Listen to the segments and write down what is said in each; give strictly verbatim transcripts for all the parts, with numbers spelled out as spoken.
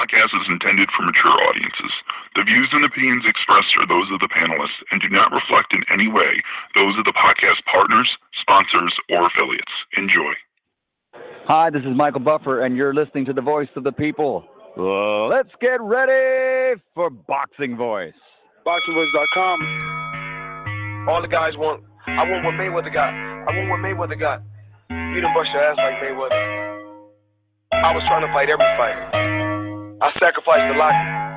podcast is intended for mature audiences. The views and opinions expressed are those of the panelists and do not reflect in any way those of the podcast partners, sponsors, or affiliates. Enjoy. Hi, this is Michael Buffer, and you're listening to the Voice of the People. Uh, let's get ready for Boxing Voice. boxing voice dot com. All the guys want, I want what Mayweather got. I want what Mayweather got. You done bust your ass like Mayweather. I was trying to fight every fight. I sacrificed a lot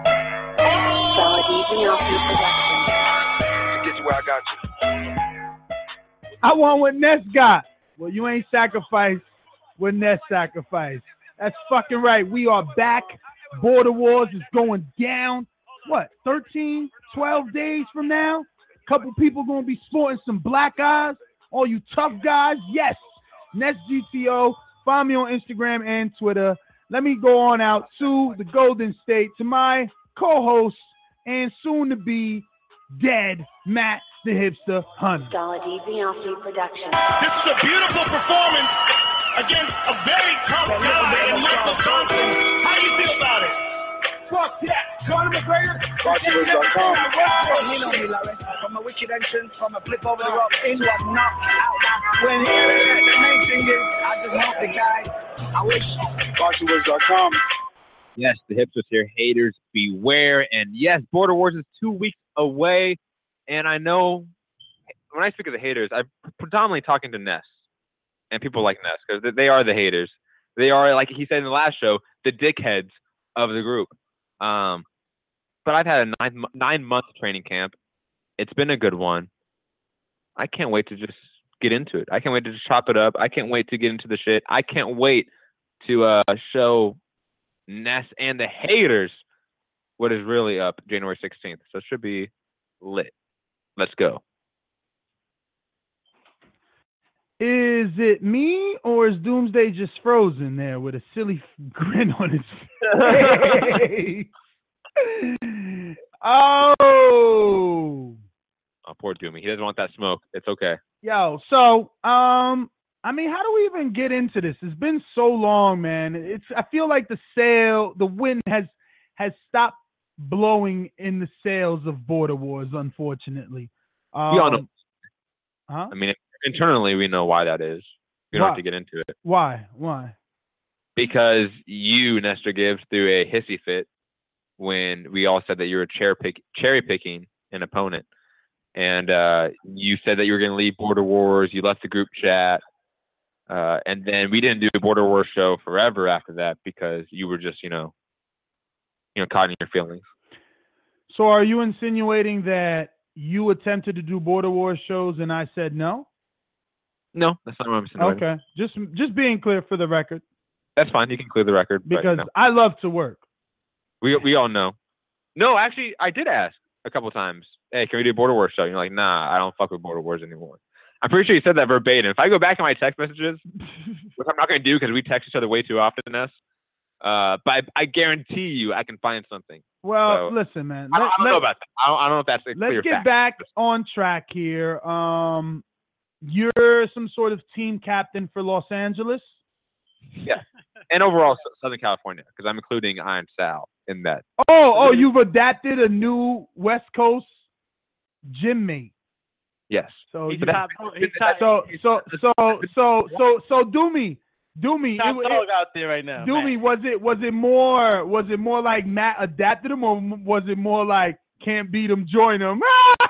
to get to where I got you. I want what Ness got. Well, you ain't sacrificed what Ness sacrificed. That's fucking right. We are back. Border Wars is going down. What, thirteen, twelve days from now? A couple people going to be sporting some black eyes. All you tough guys, yes. Ness G T O. Find me on Instagram and Twitter. Let me go on out to the Golden State, to my co-host and soon-to-be dead Matt the Hipster Hunter. Dollar D Bianchi production. This is a beautiful performance against a very tough guy in Michael Johnson. How do you feel about it? Fuck that. Conor McGregor. boxing voice dot com. You know me, Larry. From a wicked entrance, from a flip over the rock, in one knock out. When he the main thing is, I just want the guy. I wish. boxing voice dot com. Yes, the hipsters here. Haters beware. And yes, Border Wars is two weeks away. And I know when I speak of the haters, I'm predominantly talking to Ness and people like Ness because they are the haters. They are, like he said in the last show, the dickheads of the group. Um, but I've had a nine nine month training camp. It's been a good one. I can't wait to just get into it. I can't wait to just chop it up. I can't wait to get into the shit. I can't wait to uh, show Ness and the haters what is really up January sixteenth. So it should be lit. Let's go. Is it me or is Doomsday just frozen there with a silly grin on his face? Oh. Oh, poor Doomy. He doesn't want that smoke. It's okay. Yo, so, um, I mean, how do we even get into this? It's been so long, man. It's I feel like the sail, the wind has has stopped blowing in the sails of Border Wars, unfortunately. Um, we all know. Huh? I mean, internally, we know why that is. We don't Why? have to get into it. Why? Why? Because you, Nestor Gibbs, threw a hissy fit when we all said that you were cherry, pick, cherry picking an opponent. And uh, you said that you were going to leave Border Wars. You left the group chat. Uh, and then we didn't do the Border Wars show forever after that because you were just, you know, you know, caught in your feelings. So are you insinuating that you attempted to do Border Wars shows and I said no? No, that's not what I'm insinuating. Okay. Just just being clear for the record. That's fine. You can clear the record. Because no. I love to work. We we all know. No, actually, I did ask a couple times, hey, can we do a Border Wars show? You're like, nah, I don't fuck with Border Wars anymore. I'm pretty sure you said that verbatim. If I go back in my text messages, which I'm not going to do because we text each other way too often, Ness, uh, but I, I guarantee you I can find something. Well, so, listen, man. I don't, let, I don't know about that. I don't, I don't know if that's a let's clear get fact. back on track here. Um, you're some sort of team captain for Los Angeles? Yeah. And overall, Southern California, because I'm including Iron Sal in that. Oh, oh, you've adapted a new West Coast gym mate. Yes. So, He's you, top, he's top, so, so, so, so, so, so, Doomy, Doomy, top it- dog out there right now. Doomy, man. was it was it more was it more like Matt adapted him, or was it more like can't beat him, join him?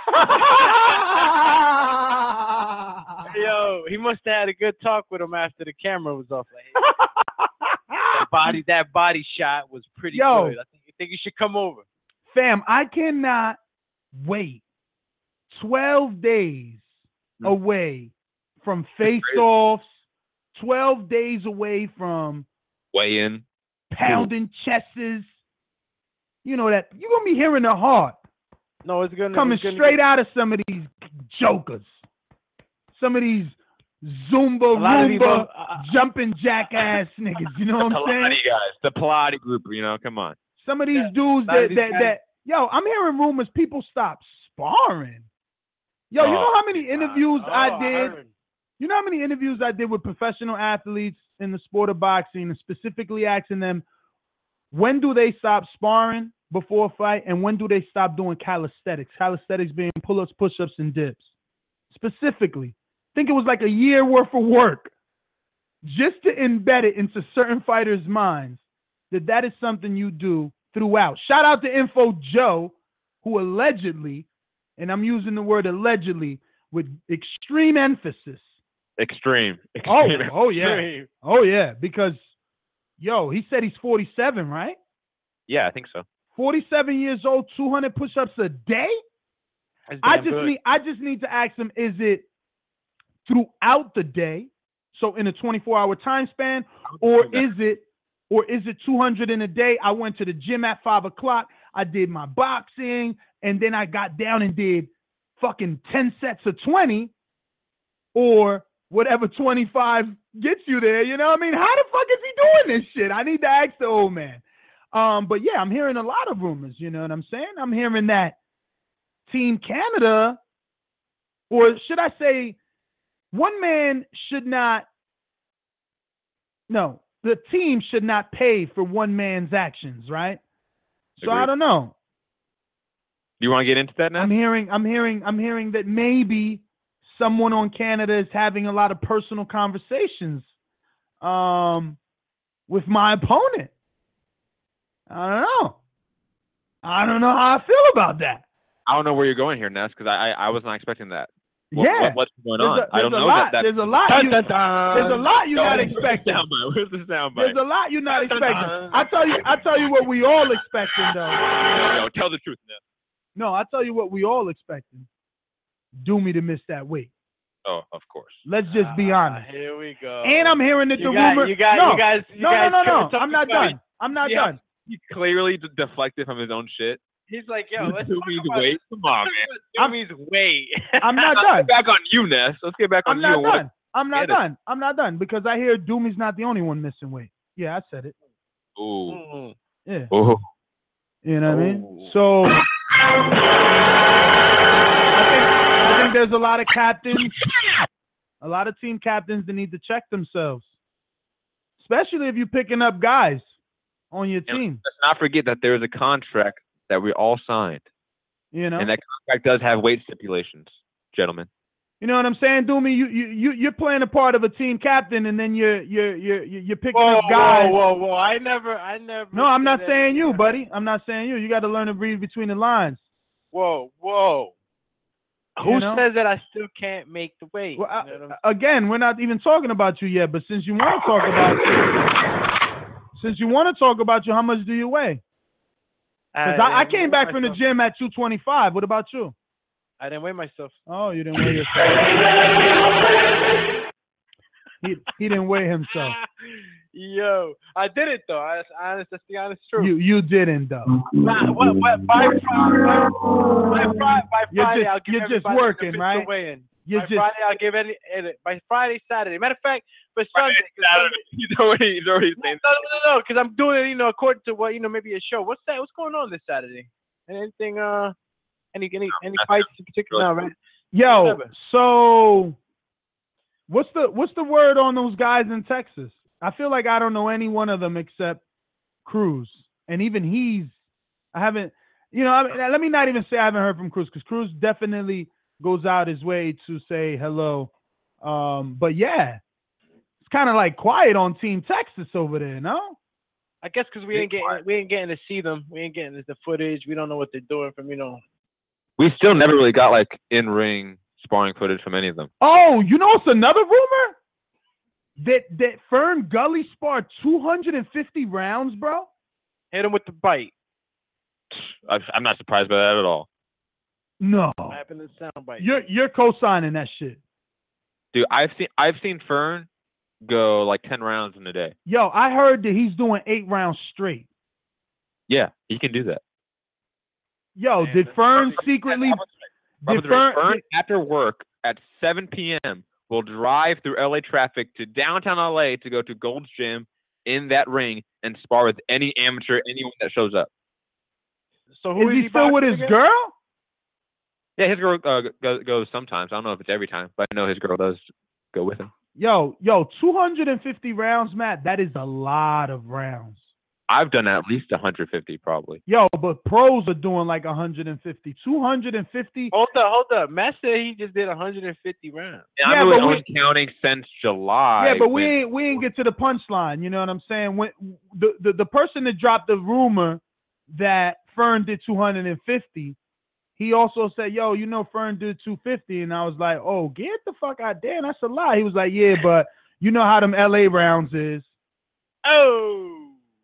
Yo, he must have had a good talk with him after the camera was off. Like, that body, that body shot was pretty Yo. good. I think, I think you should come over. Fam, I cannot wait twelve days Hmm. away from face-offs, twelve days away from Weigh in. pounding chests. You know that you're gonna be hearing the heart No, it's gonna coming it's gonna straight get, out of some of these jokers, some of these Zumba, A lot of these Roomba, mother- uh, jumping jackass niggas. You know what The I'm saying? Pilates guys. The Pilates group, you know, come on. Some of these Yeah, dudes a lot that of these that, guys- that yo, I'm hearing rumors people stop sparring. Yo, you Oh, know how many interviews oh, I did? heard. You know how many interviews I did with professional athletes in the sport of boxing, and specifically asking them, when do they stop sparring before a fight, and when do they stop doing calisthenics? Calisthenics being pull-ups, push-ups, and dips. Specifically, I think it was like a year worth of work just to embed it into certain fighters' minds that that is something you do throughout. Shout out to Info Joe, who allegedly, and I'm using the word allegedly with extreme emphasis. Extreme. Oh, Extreme. oh yeah. Oh yeah, because yo, he said he's forty-seven, right? Yeah, I think so. forty-seven years old, two hundred push-ups a day? That's I damn just good. need I just need to ask him, is it throughout the day, so in a twenty-four hour time span, or is it or is it two hundred in a day? I went to the gym at five o'clock, I did my boxing, and then I got down and did fucking ten sets of twenty, or whatever twenty-five gets you there. You know what I mean? How the fuck is he doing this shit? I need to ask the old man. Um, but yeah, I'm hearing a lot of rumors. You know what I'm saying? I'm hearing that Team Canada, or should I say, one man should not, no, the team should not pay for one man's actions, right? So Agreed. I don't know. Do you want to get into that now? I'm hearing, I'm hearing, I'm hearing that maybe someone on Canada is having a lot of personal conversations um, with my opponent. I don't know. I don't know how I feel about that. I don't know where you're going here, Ness, because I, I I was not expecting that. What, Yeah. what, what's going There's on? a- I don't there's a know lot- that, that. there's a lot Dun, you- dun, dun. there's a lot you're Yo, not where's the expecting. soundbite? Where's the soundbite? There's a lot you're not expecting. I tell you, I tell you what we all expecting though. Yo, tell the truth, Ness. No, I tell you what we all expecting. Doomy to miss that weight. Oh, of course. Let's just be Ah, honest. Here we go. And I'm hearing that You the got- rumor. you got- no, you guys- you no, guys no, no, trying no. to talk I'm not about done. I'm not Yeah. done. He clearly d- deflected from his own shit. He's like, yo, let's Two talk means about weight. Come on, man. Two means weight. I'm not Let's done. get back on you, Ness. Let's get back on I'm you. not and what- done. I'm not Get it. done. I'm not done because I hear Doomy's not the only one missing weight. Yeah, I said it. Ooh. Mm. Yeah. Ooh. You know what I Oh. mean? So I think I think there's a lot of captains, a lot of team captains that need to check themselves, especially if you're picking up guys on your And team. let's not forget that there is a contract that we all signed, You know, and that contract does have weight stipulations, gentlemen. you know what I'm saying, Doomy? You you you you're playing a part of a team captain, and then you're you're you're you're picking Whoa, up guys. whoa, whoa, whoa! I never, I never. No, I'm said not that. saying you, buddy. I'm not saying you. You got to learn to read between the lines. Whoa, whoa! You Who know? says that I still can't make the weight? Well, I- You know what I'm- again, we're not even talking about you yet, but since you want to talk about since you want to talk about you, how much do you weigh? Because I, I came back from the gym at two twenty-five. What about you? I didn't weigh myself. Oh, you didn't weigh yourself. He he didn't weigh himself. Yo, I did it though. I, honest, that's the honest truth. You you didn't though. Nah, what, what, by Friday, by, by Friday, by You're Friday just- I'll give you're just everybody working, the right? weigh-in. You're by just Friday I'll give any, any by Friday, Saturday. Matter of fact, for Friday, Sunday. 'cause Saturday. Sunday- He's already, he's already No, saying no, no, no, because I'm doing it, you know, according to what, you know, maybe a show. What's that? What's going on this Saturday? Anything, uh, any, any, any fights in particular? No, right? yo. Whatever. So what's the what's the word on those guys in Texas? I feel like I don't know any one of them except Cruz, and even he's I haven't. You know, I mean, let me not even say I haven't heard from Cruz because Cruz definitely goes out his way to say hello. Um, but yeah, it's kind of like quiet on Team Texas over there, no? I guess because we ain't getting, we ain't getting to see them. We ain't getting the footage. We don't know what they're doing from, you know. we still never really got like in ring sparring footage from any of them. Oh, you know what's another rumor? That that Fern Gully sparred two hundred fifty rounds, bro. Hit him with the bite. I, I'm not surprised by that at all, No, What happened to the sound bite? you're you're co-signing that shit. dude. I've seen I've seen Fern go like ten rounds in a day. Yo, I heard that he's doing eight rounds straight. Yeah, he can do that. Yo, Man, did that's Fern probably- secretly? Robert Did Fern, Fern after work at seven p.m. will drive through L A traffic to downtown L A to go to Gold's Gym in that ring and spar with any amateur, anyone that shows up. So who is he he still with boxing his again? girl? Yeah, his girl uh, goes, goes sometimes. I don't know if it's every time, but I know his girl does go with him. Yo, yo, two hundred fifty rounds, Matt. That is a lot of rounds. I've done at least one hundred fifty probably. Yo, but pros are doing like one hundred fifty, two hundred fifty. Hold up, hold up. Matt said he just did one hundred fifty rounds. And Yeah, I've but been we- counting since July. Yeah, but we when- ain't we ain't get to the punchline. You know what I'm saying? When the, the the person that dropped the rumor that Fern did two hundred fifty, he also said, "Yo, you know Fern did two fifty," and I was like, "Oh, get the fuck out there! That's a lie." He was like, "Yeah, but you know how them L A rounds is." Oh.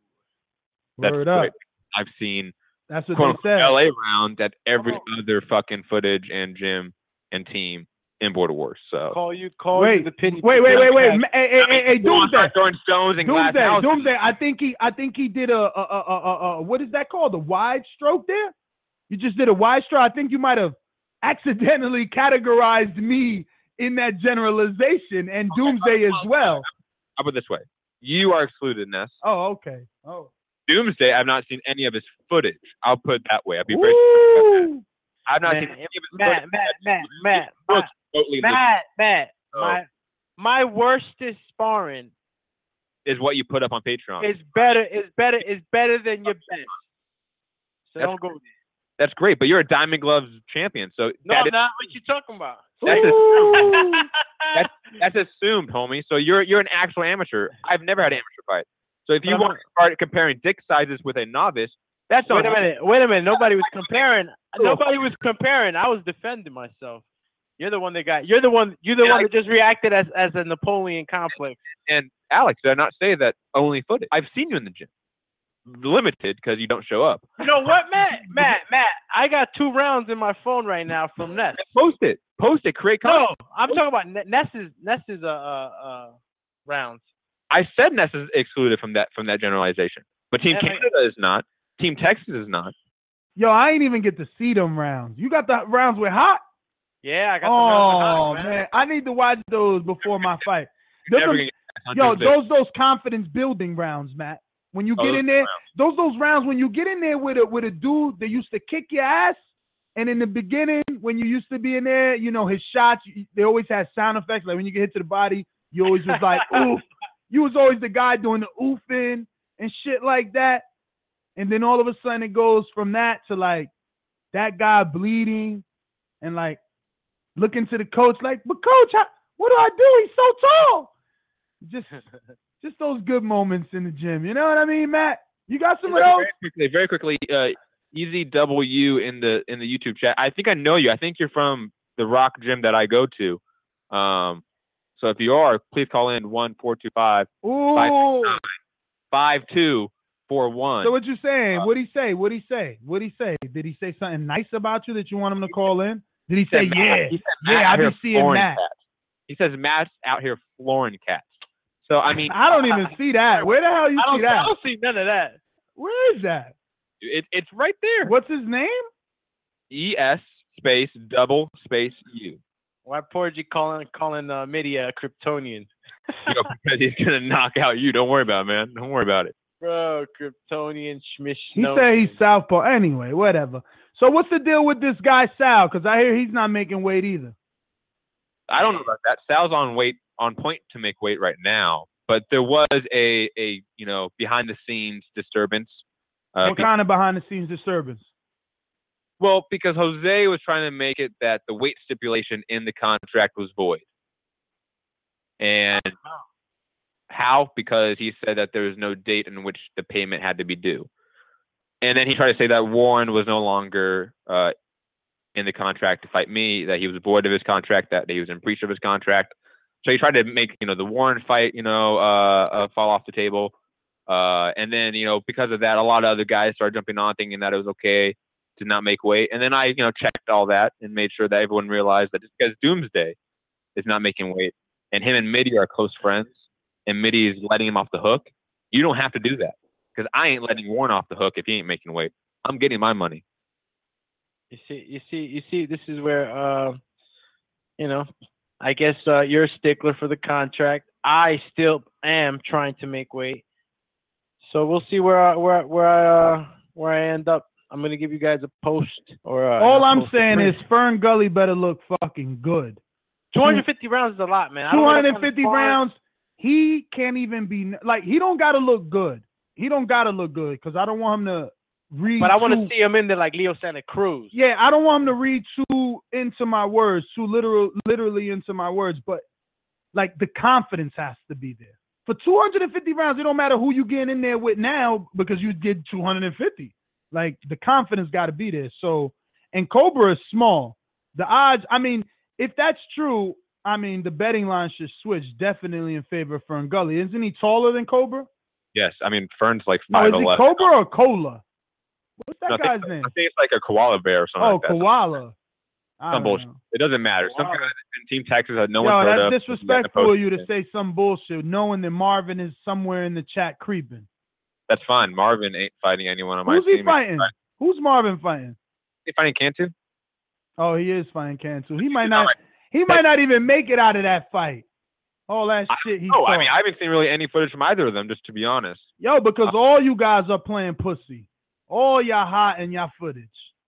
That's Word up. right. I've seen That's what quote, they said. L A round at every Oh. other fucking footage and gym and team in Border Wars. So Call you, call Wait, you the pity. wait, wait, wait, wait. Podcast. Hey, hey, hey, hey, Go on, Doomsday. start throwing stones and glass Doomsday, houses. Doomsday. I think he, I think he did a, a, a, a, a, a what is that called? A wide stroke there. You just did a wide stroke. I think you might have accidentally categorized me in that generalization and Doomsday as well. How about this way? You are excluded, Ness. Oh, okay. Oh, Doomsday, I've not seen any of his footage. I'll put it that way. I'll be very strict about that. Woo! I've not Man, seen any of his Matt, footage. Matt, Matt, Matt, It looks remotely Matt, Matt. Oh. My my worstest sparring legit, is what you put up on Patreon. is better. Is better. Is better than your best. So That's don't go there. That's great, but you're a Diamond Gloves champion, so No, that I'm is, not. What you talking about? that's, Ooh. assumed. that's that's assumed, homie. So you're you're an actual amateur. I've never had an amateur fight. So if you But I'm want to start comparing dick sizes with a novice, that's Wait a on you. minute. Wait a minute. Nobody was comparing. Nobody was comparing. I was defending myself. You're the one that got. You're the one. You're the Yeah, one I- that just reacted as as a Napoleon complex. And Alex, did I not say that only footage? I've seen you in the gym. Limited because you don't show up. You know what, Matt? Matt, Matt. I got two rounds in my phone right now from Ness. Post it. Post it. Create No, content. I'm talking about Ne- Ness's Ness's uh uh, uh rounds. I said Ness is excluded from that from that generalization, but Team Yeah, like- Canada is not. Team Texas is not. Yo, I ain't even get to see them rounds. You got the rounds with hot? Yeah, I got Oh the rounds. man, I need to watch those before my fight. You're Them- never gonna get that Yo, on Tuesday. those those confidence building rounds, Matt. When you Oh, get those in there, rounds. those those rounds when you get in there with a with a dude that used to kick your ass, and in the beginning when you used to be in there, you know his shots you- they always had sound effects. Like when you get hit to the body, you always was like oof. You was always the guy doing the oofing and shit like that. And then all of a sudden it goes from that to like that guy bleeding and like looking to the coach like, but coach, how, what do I do? He's so tall. Just just those good moments in the gym. You know what I mean, Matt? You got some of those? Very quickly, very quickly, uh, Easy W in the in the YouTube chat. I think I know you. I think you're from the Rock gym that I go to. Um, so if you are, please call in one four two five Ooh. five two four one. So what you saying? What'd he say? What'd he say? What'd he say? Did he say something nice about you that you want him to call in? Did he say, Matt- yeah, he said Matt yeah, I out be here seeing flooring Matt. cats. He says Matt's out here flooring cats. So I mean, I don't even see that. Where the hell you I see don't, I that? don't see none of that. Where is that? it, it's right there. What's his name? E S space double space U. Why Porgy calling calling uh, Mitty a Kryptonian? You know, because he's gonna knock out you. Don't worry about it, man. Don't worry about it. Bro, Kryptonian Schmish. He said he's southpaw. Anyway, whatever. So what's the deal with this guy Sal? Because I hear he's not making weight either. I don't know about that. Sal's on weight on point to make weight right now, but there was a a you know behind the scenes disturbance. Uh, What kind of behind the scenes disturbance? Well, because Jose was trying to make it that the weight stipulation in the contract was void. And how? Because he said that there was no date in which the payment had to be due. And then he tried to say that Warren was no longer uh, in the contract to fight me, that he was void of his contract, that he was in breach of his contract. So he tried to make, you know, the Warren fight, you know, uh, uh, fall off the table. Uh, and then, you know, because of that, a lot of other guys started jumping on thinking that it was okay to not make weight. And then I, you know, checked all that and made sure that everyone realized that just because Doomsday is not making weight and him and Mitty are close friends and Mitty is letting him off the hook, you don't have to do that. Because I ain't letting Warren off the hook if he ain't making weight. I'm getting my money. You see, you see, you see. This is where, uh, you know, I guess uh, you're a stickler for the contract. I still am trying to make weight. So we'll see where I, where where I uh, where I end up. I'm gonna give you guys a post or uh, All not I'm post, saying a is Fern Gully better look fucking good. two hundred fifty rounds is a lot, man. I don't two know what hundred kind of fifty sparring- rounds, he can't even be like he don't gotta look good. he don't gotta look good because I don't want him to read. But I want too, to see him in there like Leo Santa Cruz. Yeah, I don't want him to read too into my words, too literal, literally into my words. But like the confidence has to be there. For two hundred fifty rounds, it don't matter who you getting in there with now because you did two hundred fifty. Like the confidence got to be there. So, and Cobra is small. The odds, I mean, if that's true, I mean, the betting line should switch definitely in favor of Fern Gully. Isn't he taller than Cobra? Yes, I mean Fern's like No, five is he eleven. Cobra or Cola? What's that No, I guy's think, name? I think it's like a koala bear or something Oh, like that. Koala. I Some don't bullshit. know. It doesn't matter. Some guy in Team Texas that no Yo, one's heard of. that's disrespectful of you to say some bullshit, knowing that Marvin is somewhere in the chat creeping. That's fine. Marvin ain't fighting anyone on my Who's team. he fighting? Who's Marvin fighting? He fighting Cantu? Oh, he is fighting Cantu. He might not. He might not even make it out of that fight. All that shit. He Oh, I saw. mean, I haven't seen really any footage from either of them, just to be honest. Yo, because all you guys are playing pussy. All y'all hot in y'all footage.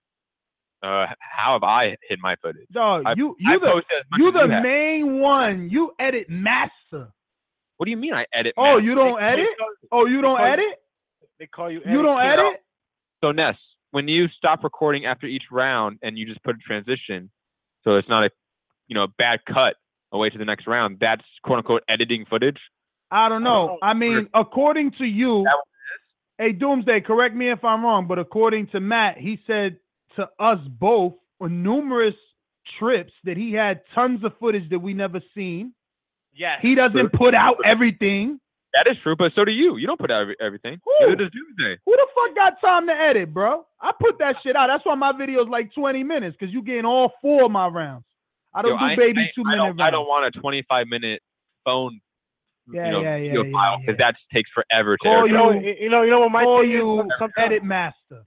Uh, how have I hid my footage? Dog, I- you I you the posted as much you as the you have. main one. You edit master. What do you mean I edit? Oh, man? you don't edit? Oh, you don't call you- edit? They call you. You don't King. edit? So Ness, when you stop recording after each round and you just put a transition, so it's not a, you know, a bad cut away to the next round, that's quote unquote editing footage. I don't know. I mean, according to you, That hey Doomsday, correct me if I'm wrong, but according to Matt, he said to us both on numerous trips that he had tons of footage that we never seen. Yes. He doesn't put out everything. That is true, but so do you. You don't put out every, everything. Who? Neither does Doomsday. Who the fuck got time to edit, bro? I put that shit out. That's why my video is like twenty minutes, because you getting all four of my rounds. I don't Yo, do baby I, two I minute don't, rounds. I don't want a twenty-five minute phone, Yeah, you know, yeah, yeah, video yeah, file yeah. because that takes forever to Call edit. You know, you know, you know what my Call thing you is. Sometimes- edit master.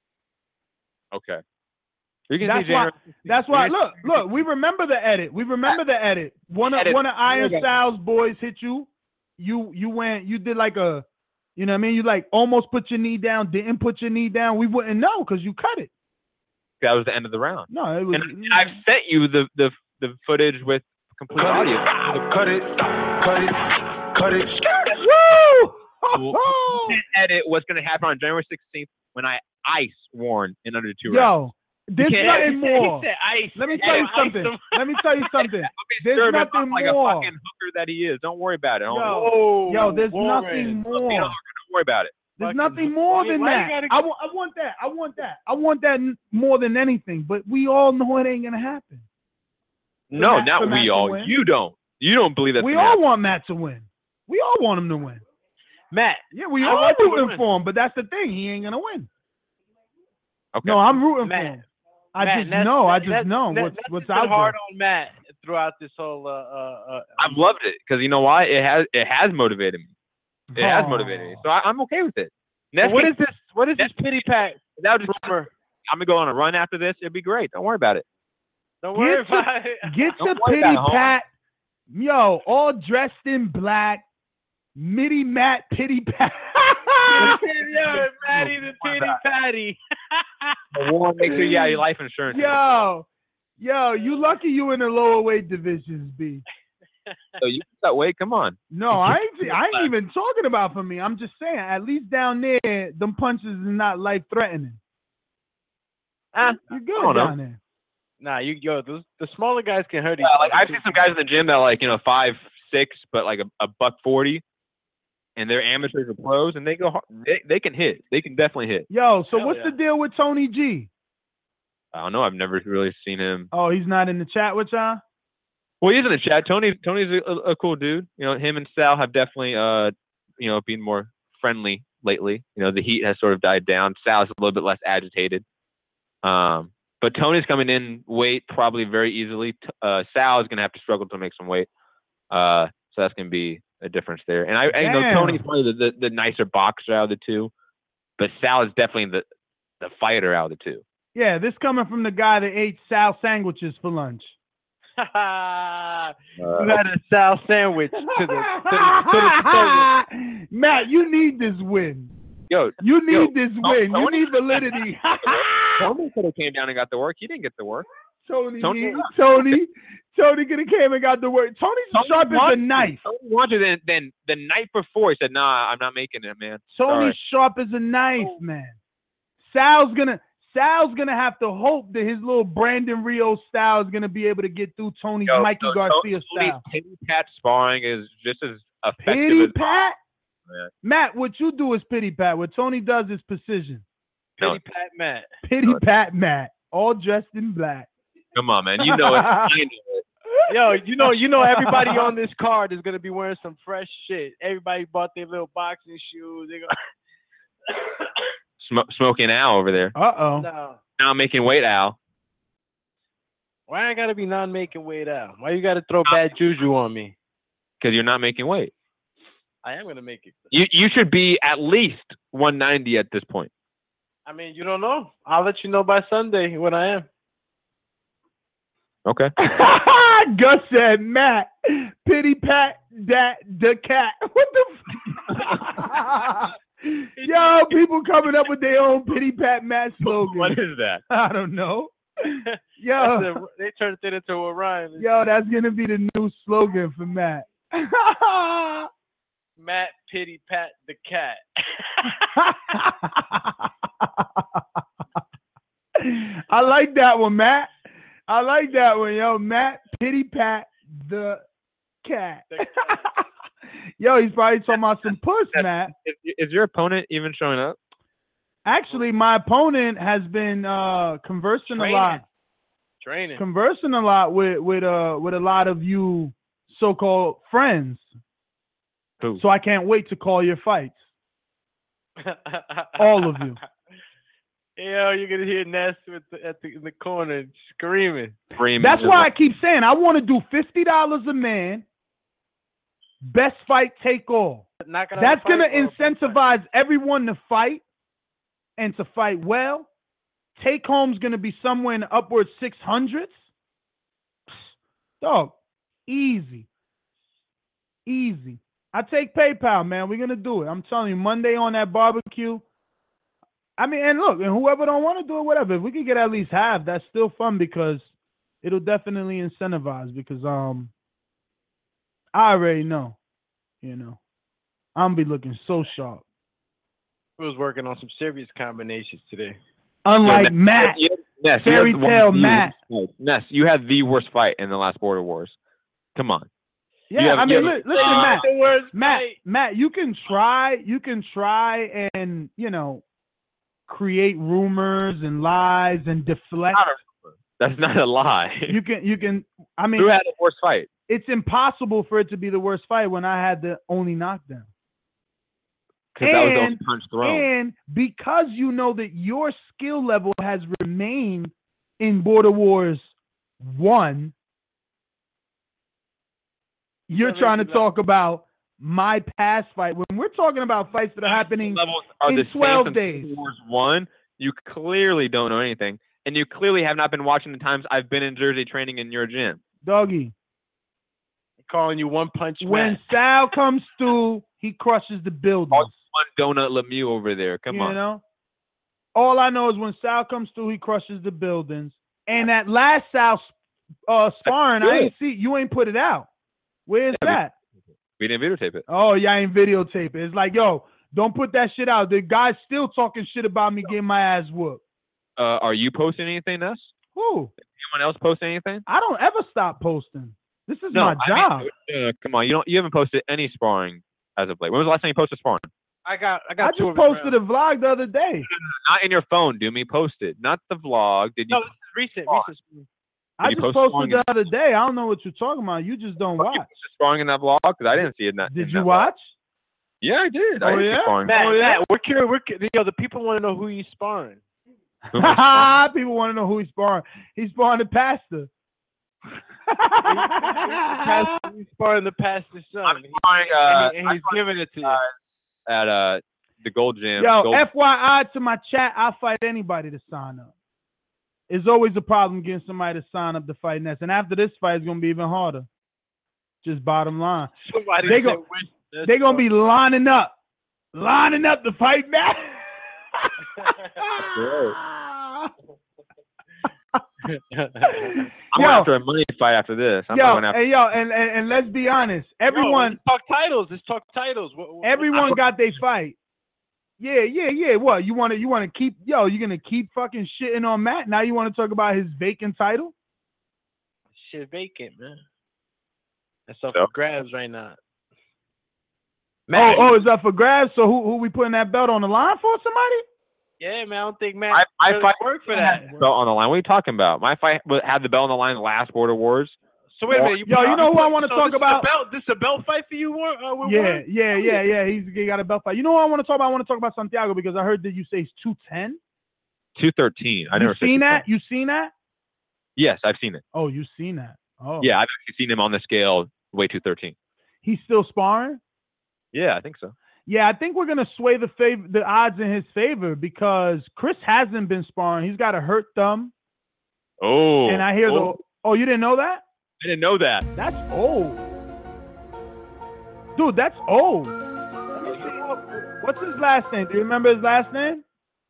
Okay. You can That's see why. January- That's why. Look, look. We remember the edit. We remember the edit. One of Edit. one of Iron Okay. Styles boys hit you. You you went. You did like a. You know what I mean? You like almost put your knee down. Didn't put your knee down. We wouldn't know because you cut it. That was the end of the round. No, it was. And I've sent you the the the footage with complete audio. Cut it, cut it, cut it. Woo! Well, you can't edit what's going to happen on January sixteenth when I ice Warren in under two rounds. Yo, there's can't- nothing He said- more. He said ice. Let me Hey, tell you ice something. him. Let me tell you something. I'll be There's serving up nothing like more. a fucking hooker that he is. Don't worry about it. Don't, Yo, Oh, yo, there's Warren. nothing don't be a more. hooker. Don't worry about it. There's Fucking- nothing more why- than why you that. gotta- I want, I want that. I want that. I want that n- more than anything. But we all know it ain't gonna happen. No, Matt- not for Matt we to all. win. You don't. You don't believe that. We all want Matt to win. We all want him to win. Matt. Yeah, we I all want him to rooting win. for him. But that's the thing. He ain't gonna win. Okay. No, I'm rooting Matt. for him. I Matt, just Ness- know. I Ness- just know Ness- what's Ness what's has been out hard there. on Matt throughout this whole. Uh, uh, uh, I've loved it because you know why? It has it has motivated me. It has Oh. motivated me. So I, I'm okay with it. so what Next is this? What is this pity pat? That was just, rumor? I'm gonna go on a run after this. It'll be great. Don't worry about it. Don't worry Get your- about it. Get Don't your worry about pity it, homie. pat. Yo, all dressed in black. Midi Matt pity pat. Yo, Matty the pity patty. Warren, make sure you got your life insurance. Yo, yo, you lucky you in the lower weight divisions, B. So you that weight? Come on. No, I ain't. I ain't even talking about for me. I'm just saying, at least down there, them punches is not life threatening. Ah, You I good don't know. down there? Nah, you yo, those the smaller guys can hurt each Yeah, like other. I've seen some guys in the gym that like you know five six, but like a, a buck forty, and they're amateurs or pros, and they go hard. They they can hit. They can definitely hit. Yo, so Hell what's yeah. the deal with Tony G? I don't know. I've never really seen him. Oh, he's not in the chat with y'all? Well, he's in the chat. Tony Tony's a, a, a cool dude. You know, him and Sal have definitely uh you know been more friendly lately. You know, the heat has sort of died down. Sal's a little bit less agitated. Um, but Tony's coming in weight probably very easily. T- Uh, Sal is gonna have to struggle to make some weight. Uh, so that's gonna be a difference there. And I, I you know Damn. Tony's probably the, the the nicer boxer out of the two, but Sal is definitely the the fighter out of the two. Yeah, this coming from the guy that ate Sal sandwiches for lunch. you Uh, had a Sal sandwich to the to the, to the stomach. Matt, you need this win. Yo, You need Yo, this win. You Tony- need validity. Tony could have came down and got the work. He didn't get the work. Tony, Tony- need- Tony, Tony could have came and got the word. Tony's Tony sharp as a wanted- knife. Tony wanted it, then the night before he said, "Nah, I'm not making it, man." Tony's Sorry. sharp as a knife, man. Sal's gonna Sal's gonna have to hope that his little Brandon Rio style is gonna be able to get through Tony's Yo, Mikey so Garcia Tony's style. Pity pat sparring is just as effective Pity as pat? Yeah. Matt, what you do is pity pat. What Tony does is precision. No. Pity Pat Matt. Pity pat Matt, all dressed in black. Come on, man. You know it. I know it. Yo, you know, you know, everybody on this card is gonna be wearing some fresh shit. Everybody bought their little boxing shoes. They go. Sm- smoking Al over there. Uh oh. No. Now making weight, Al. Why I gotta be non making weight out? Why you gotta throw bad juju on me? Because you're not making weight. I am gonna make it. You you should be at least one ninety at this point. I mean, you don't know. I'll let you know by Sunday when I am. Okay. Gus said, Matt, pity pat that the cat. What the f- Yo, people coming up with their own pity pat Matt slogan. What is that? I don't know. That's Yo, a- they turned it into a rhyme. yo, that's gonna be the new slogan for Matt. Matt Pity Pat the cat. I like that one, Matt. I like that one, yo. Matt pity pat the cat. The cat. Yo, he's probably talking about some puss, Matt. Is, is your opponent even showing up? Actually, my opponent has been uh, conversing Training. a lot, Training. conversing a lot with with uh with a lot of you so-called friends. Who? So I can't wait to call your fights, all of you. Yo, you're gonna hear Ness with the, at the in the corner screaming. Freeman That's is why I like- keep saying I want to do fifty dollars a man, best fight take all. Not gonna That's fight, gonna bro. incentivize everyone to fight and to fight well. Take home's gonna be somewhere in the upward six hundreds. Dog, easy, easy. I take PayPal, man. We're gonna do it. I'm telling you, Monday on that barbecue. I mean, and look, and whoever don't want to do it, whatever. If we could get at least half, that's still fun because it'll definitely incentivize. Because um, I already know, you know, I'm be looking so sharp. I was working on some serious combinations today. Unlike Ness, Matt, you- Ness, you fairy had one tale of the Matt. worst fights. Ness, you had the worst fight in the last Border Wars. Come on. Yeah, You have- I you mean, have- li- listen, Uh, Matt, The worst Matt, fight. Matt, you can try, you can try and you know, create rumors and lies and deflect. Not a- That's not a lie. You can, you can. I mean, Who had the worst fight? it's impossible for it to be the worst fight when I had the only knockdown. Because that was the only And- punch thrown. And because you know that your skill level has remained in Border Wars one, you're Yeah, trying to maybe talk about my past fight. When we're talking about fights that are happening, levels are in the same twelve since days. Border Wars one. You clearly don't know anything, and you clearly have not been watching the times I've been in Jersey training in your gym. doggy, I'm calling you one punch when Matt. Sal comes through, he crushes the building. One donut Lemieux over there. Come you on. know? All I know is when Sal comes through, he crushes the buildings. And that last Sal uh, sparring, I ain't see, you ain't put it out. Where's Yeah, we- that? We didn't videotape it. Oh, yeah, I ain't videotape it. It's like, yo, don't put that shit out. The guy's still talking shit about me getting my ass whooped. Uh, are you posting anything, Ness? Who? Anyone else posting anything? I don't ever stop posting. This is No, my I job. mean, uh, come on, you don't. You haven't posted any sparring as of late. When was the last time you posted sparring? I got I I got two just of posted them a vlog the other day. Not in your phone, do me. Post it, not the vlog. Did you? No, this is recent. Oh. recent. I you just post posted sparring the other day. I don't know what you're talking about. You just don't you watch. posted sparring in that vlog? Because I didn't see it. In that, Did in you that watch? Vlog. Yeah, I did. I Oh, did see yeah? sparring. Matt, Oh, yeah? Matt, we're curious. We're cu- yo, the people want to know who you sparring. Who am I sparring? People want to know who he's sparring. He's sparring the pastor. Pastor, he's sparring the pastor's son. I'm sparring. Uh, and, he- and he's giving it to you. at uh the Gold Gym. Yo, Gold- F Y I to my chat, I'll fight anybody to sign up. It's always a problem getting somebody to sign up to fight Ness. And after this fight, it's going to be even harder. Just bottom line. Somebody They said, go- "Wish this They're going to was-" be lining up. Lining up to fight Ness. I'm Yo. going after a money fight after this. I'm yo, not going after. hey, yo, and, and and let's be honest. Everyone, Let's talk titles. Let's talk titles. What, what, everyone what- got their fight. Yeah, yeah, yeah. What you want to you want to keep? Yo, you gonna keep fucking shitting on Matt? Now you want to talk about his vacant title? Shit vacant, man. That's up So? for grabs right now. Oh, oh, it's up for grabs. So who who we putting that belt on the line for? Somebody? Yeah, man. I don't think Matt I, I really fight work for that. belt on the line. What are you talking about? My fight wa- had the belt on the line last Border Wars. So wait a minute. Yo, you know who I wanna so talk this is a about? belt, this is a belt fight for you, War- uh, with Yeah, Warren? yeah, yeah, yeah. He's he got a belt fight. You know what I want to talk about? I want to talk about Santiago because I heard that you say he's two ten. two thirteen. I You never said seen two ten. that? You seen that? Yes, I've seen it. Oh, you seen that? Oh, Yeah, I've actually seen him on the scale weigh two thirteen. He's still sparring. Yeah, I think so. Yeah, I think we're gonna sway the favor, the odds in his favor because Chris hasn't been sparring. He's got a hurt thumb, Oh. and I hear oh, the. Oh, you didn't know that? I didn't know that. That's old, dude. That's old. Let me see what- What's his last name? Do you remember his last name?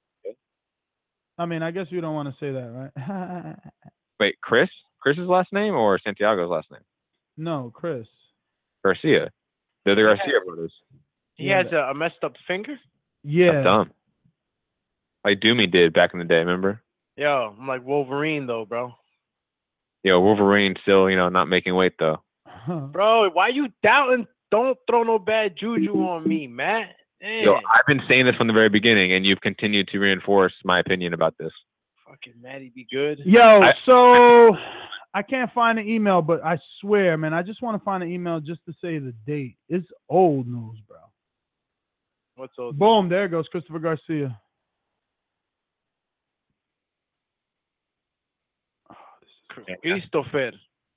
I mean, I guess you don't want to say that, right? Wait, Chris? Chris's last name or Santiago's last name? No, Chris. Garcia. They're the Garcia brothers. He Yeah, has a, a messed up finger. Yeah. Dumb. Like Doomy did back in the day, remember? Yo, I'm like Wolverine though, bro. Yo, Wolverine still, you know, not making weight though. Bro, why you doubting? Don't throw no bad juju on me, Matt. Damn. Yo, I've been saying this from the very beginning, and you've continued to reinforce my opinion about this. Fucking Matty be good. Yo, I- so I can't find the email, but I swear, man, I just want to find an email just to say the date. It's old news, bro. What's all Boom, there goes Christopher Garcia. Christopher?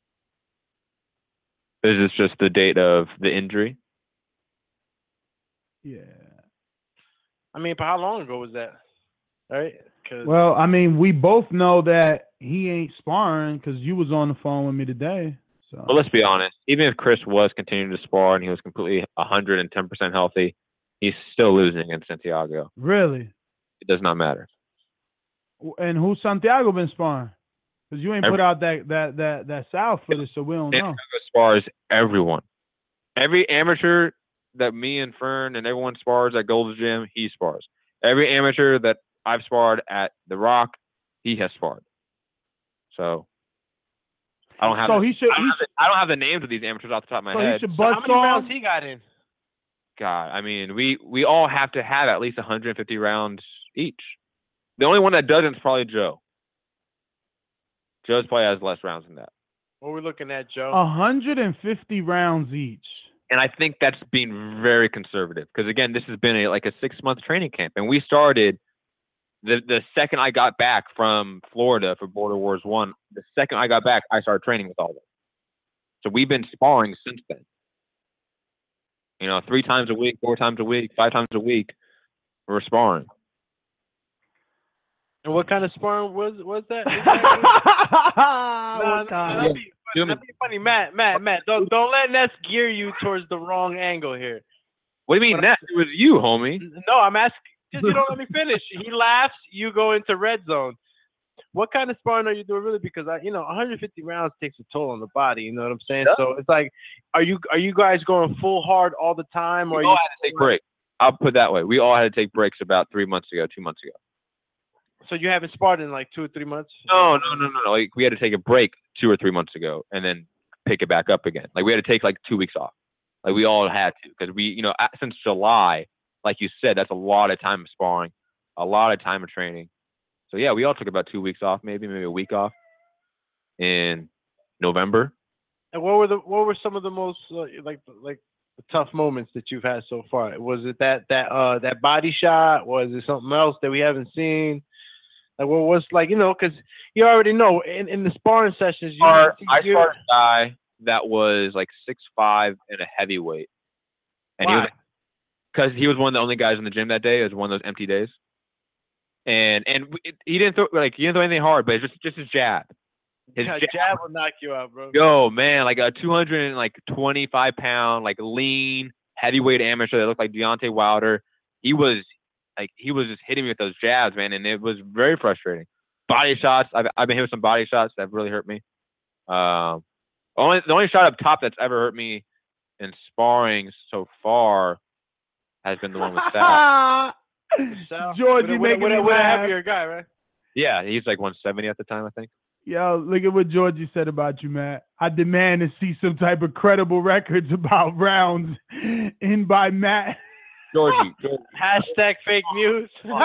Is this just the date of the injury? Yeah. I mean, but how long ago was that? Right? 'Cause Well, I mean, we both know that he ain't sparring because you was on the phone with me today. So But let's be honest. Even if Chris was continuing to spar and he was completely one hundred ten percent healthy, he's still losing against Santiago. really, It does not matter. and who's Santiago been sparring? Because you ain't Every- put out that that that that South footage, so we don't know. Santiago spars everyone. Every amateur that me and Fern and everyone spars at Gold's Gym, he spars. Every amateur that I've sparred at The Rock, he has sparred. So I don't have. So the, he should. I, don't He have the, I don't have the names of these amateurs off the top of my So he head. should So buzz how many rounds song. he got in? God, I mean, we we all have to have at least one hundred fifty rounds each. The only one that doesn't is probably Joe. Joe's probably has less rounds than that. What we're looking at, Joe? one hundred fifty rounds each. And I think that's being very conservative because, again, this has been a, like a six-month training camp. And we started the the second I got back from Florida for Border Wars one. The second I got back, I started training with all of them. So we've been sparring since then. You know, three times a week, four times a week, five times a week, we're sparring. And what kind of sparring was was that? Nah, Nah, what kind? that'd, be, that'd be funny, Matt. Matt, Matt, don't don't let Ness gear you towards the wrong angle here. What do you mean that? It was you, homie. No, I'm asking because you don't let me finish. He laughs, you go into red zone. What kind of sparring are you doing really? Because I, you know, one hundred fifty rounds takes a toll on the body. You know what I'm saying? Yeah. So it's like, are you are you guys going full hard all the time, or We are all you? had to take breaks. I'll put it that way. We all had to take breaks about three months ago, two months ago. So you haven't sparred in like two or three months? No, no, no, no, no. Like we had to take a break two or three months ago and then pick it back up again. Like we had to take like two weeks off. Like we all had to because we, you know, at, since July, like you said, that's a lot of time of sparring, a lot of time of training. So yeah, we all took about two weeks off, maybe maybe a week off in November. And what were the what were some of the most uh, like like the tough moments that you've had so far? Was it that that uh that body shot? Was it something else that we haven't seen? Like what was like you know because you already know in, in the sparring sessions you Or, I you- sparred a guy that was like six five and a heavyweight, and he Why? was because he was one of the only guys in the gym that day. It was one of those empty days, and and we- it, he didn't throw like he didn't throw anything hard, but it's just just his jab. His Yeah, jab, jab will knock you out, bro. yo man, like a two hundred like twenty-five pound like lean heavyweight amateur that looked like Deontay Wilder. He was like he was just hitting me with those jabs, man, and it was very frustrating. Body shots. I've I've been hit with some body shots that have really hurt me. Um, only the only shot up top that's ever hurt me in sparring so far has been the one with Sal. George, you making with, me with a laugh. heavier guy, right? Yeah, he's like one seventy at the time, I think. Yo, look at what Georgie said about you, Matt. I demand to see some type of credible records about rounds in by Matt. Georgie, Georgie. Hashtag fake news. Georgie,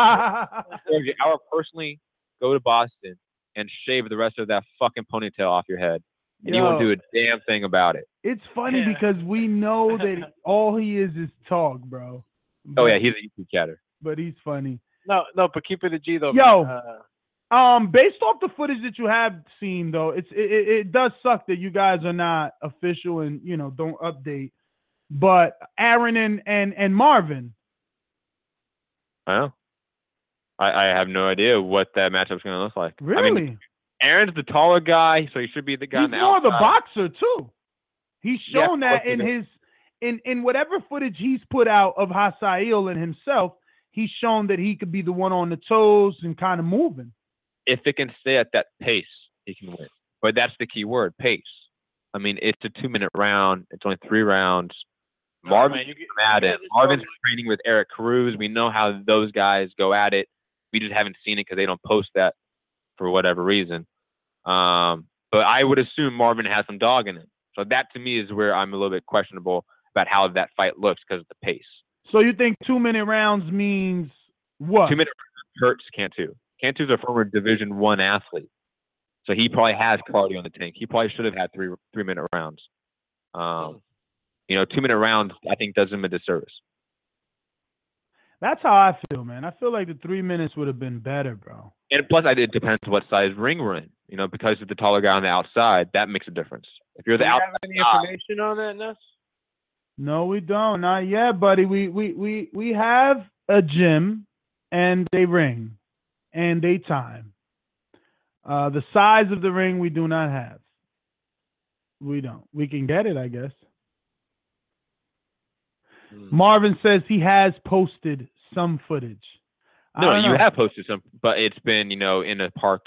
I would personally go to Boston and shave the rest of that fucking ponytail off your head. And Yo, you won't do a damn thing about it. It's funny Yeah. because we know that all he is is talk, bro. Oh, But- yeah, he's a YouTube chatter. But he's funny. No, no, but keep it a G though. Yo. man. Uh, Um, based off the footage that you have seen, though, it's it, it, it does suck that you guys are not official and you know don't update. But Aaron and and and Marvin, Well, I, I have no idea what that matchup's going to look like. really, I mean, Aaron's the taller guy, so he should be the guy he's on the more outside. the boxer too. He's Yeah, shown that of in course he his in in whatever footage he's put out of Hasael and himself. He's shown that he could be the one on the toes and kind of moving. If it can stay at that pace, he can win. But that's the key word, pace. I mean, it's a two-minute round. It's only three rounds. no, Marvin's man, you get- at you it. guys just Marvin's don't- training with Eric Cruz. We know how those guys go at it. We just haven't seen it because they don't post that for whatever reason. Um, but I would assume Marvin has some dog in it. So that to me is where I'm a little bit questionable about how that fight looks because of the pace. So you think two-minute rounds means what? Two minute hurts Cantu. Cantu's a former Division One athlete, so he probably has cardio in the tank. He probably should have had three three minute rounds. Um, you know, two minute rounds I think does him a disservice. That's how I feel, man. I feel like the three minutes would have been better, bro. And plus, I, it depends what size ring we're in. You know, because of the taller guy on the outside, that makes a difference. If you're Do the you outside, have any information on that, Ness? No, we don't. Not yet, buddy. We we we we have a gym and a ring and a time. Uh, the size of the ring we do not have. We don't. We can get it, I guess. Hmm. Marvin says he has posted some footage. I no, don't you know. have posted some, but it's been you know in a park.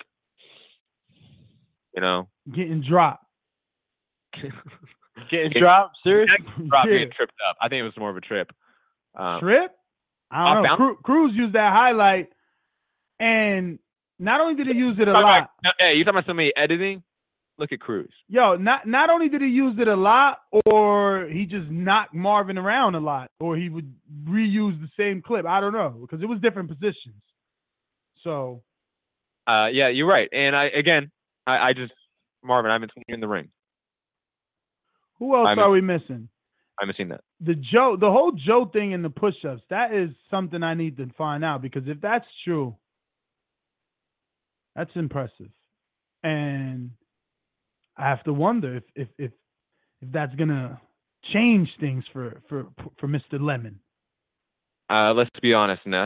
You know, Getting dropped. Getting It- dropped? Seriously? drop Yeah. being tripped up. I think it was more of a trip. Um, Trip? I don't know. Outbound? Cru- Cruz used that highlight, and not only did he use it a talking lot. about- no, hey, you talking about somebody editing? Look at Cruz. Yo, not not only did he use it a lot, or he just knocked Marvin around a lot, or he would reuse the same clip. I don't know, because it was different positions. So Uh, yeah, you're right. And I again, I, I just Marvin, I haven't seen you in the ring. who else I'm- are we missing? I haven't seen that. The Joe, the whole Joe thing in the push-ups. That is something I need to find out, because if that's true, that's impressive, and I have to wonder if if if, if that's gonna change things for for for Mister Lemon. Uh, let's be honest, Ness.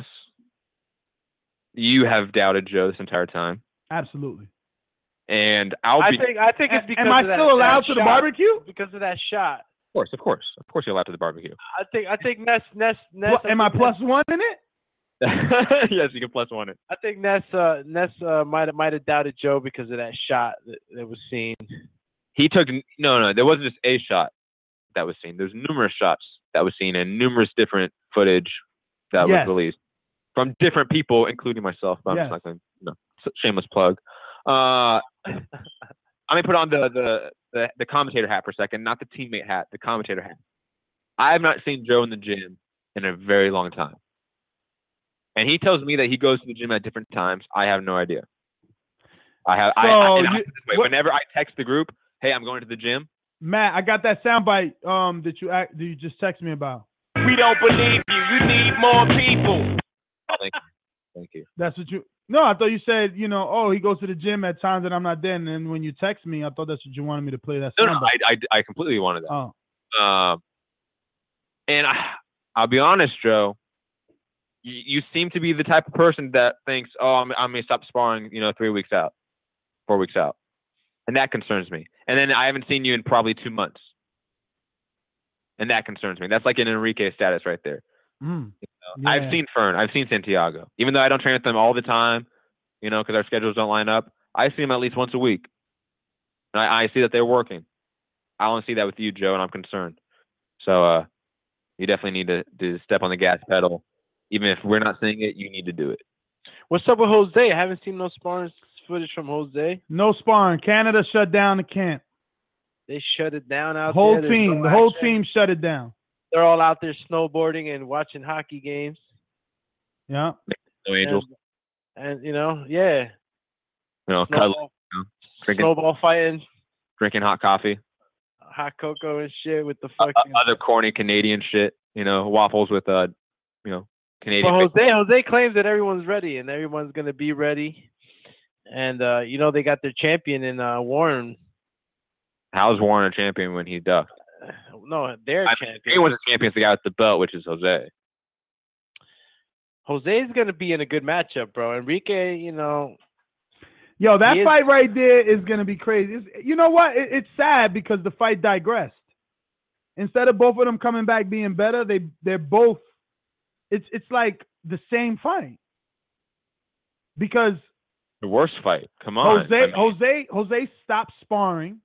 You have doubted Joe this entire time, Absolutely. and I'll I be. think I think it's A- because Am I of that, still allowed that to the shot. barbecue? Because of that shot. Of course, of course, of course, you're allowed to the barbecue. I think I think Ness Ness Ness. What, am I think plus one in it? Yes, you can plus one it. I think Ness uh, Ness uh, might have might have doubted Joe because of that shot that, that was seen. He took no, no. There wasn't just a shot that was seen. There's numerous shots that was seen, and numerous different footage that Yes. was released from different people, including myself. But I'm Yes. just not going. No, s- shameless plug. Uh, I'm gonna put on the, the the the commentator hat for a second, not the teammate hat, the commentator hat. I have not seen Joe in the gym in a very long time, and he tells me that he goes to the gym at different times. I have no idea. I have. I, I, So and I you- put it this way, what- whenever I text the group, "Hey, I'm going to the gym." Matt, I got that soundbite um that you act, that you just text me about. We don't believe you. You need more people. Thank you. Thank you. That's what you. No, I thought you said, you know, oh, he goes to the gym at times that I'm not there. And then when you text me, I thought that's what you wanted me to play that No, no, soundbite. I, I, I completely wanted that. Oh, Um, and I, I'll be honest, Joe. You, you seem to be the type of person that thinks, "Oh, I'm, I'm gonna stop sparring," you know, three weeks out, four weeks out, and that concerns me. And then I haven't seen you in probably two months, and that concerns me. That's like an Enrique status right there. mm. I've Yeah. seen Fern. I've seen Santiago. Even though I don't train with them all the time, you know, because our schedules don't line up. I see them at least once a week. And I, I see that they're working. I don't see that with you, Joe, and I'm concerned. So uh, you definitely need to, to step on the gas pedal. Even if we're not seeing it, you need to do it. What's up with Jose? I haven't seen no sparring footage from Jose. No sparring. Canada shut down the camp. They shut it down out whole there. team, no the whole action. team shut it down. They're all out there snowboarding and watching hockey games. Yeah. No Angels. And, and you know, yeah. You know, Snowball, cuddling, you know, drinking, snowball fighting, drinking hot coffee. hot cocoa and shit with the Uh, fucking. other corny Canadian shit. You know, waffles with, uh, you know, Canadian. Well, Jose, Jose claims that everyone's ready and everyone's going to be ready. And, uh, you know, they got their champion in uh, Warren. How's Warren a champion when he ducked? No, their I champion. mean, anyone's a champion is the guy with the belt, which is Jose. Jose is going to be in a good matchup, bro. Enrique, you know. Yo, that he is- fight right there is going to be crazy. It's, you know what? It, it's sad because the fight digressed. Instead of both of them coming back being better, they they're both. It's it's like the same fight. Because The worst fight. Come on. Jose I mean, Jose Jose stopped sparring.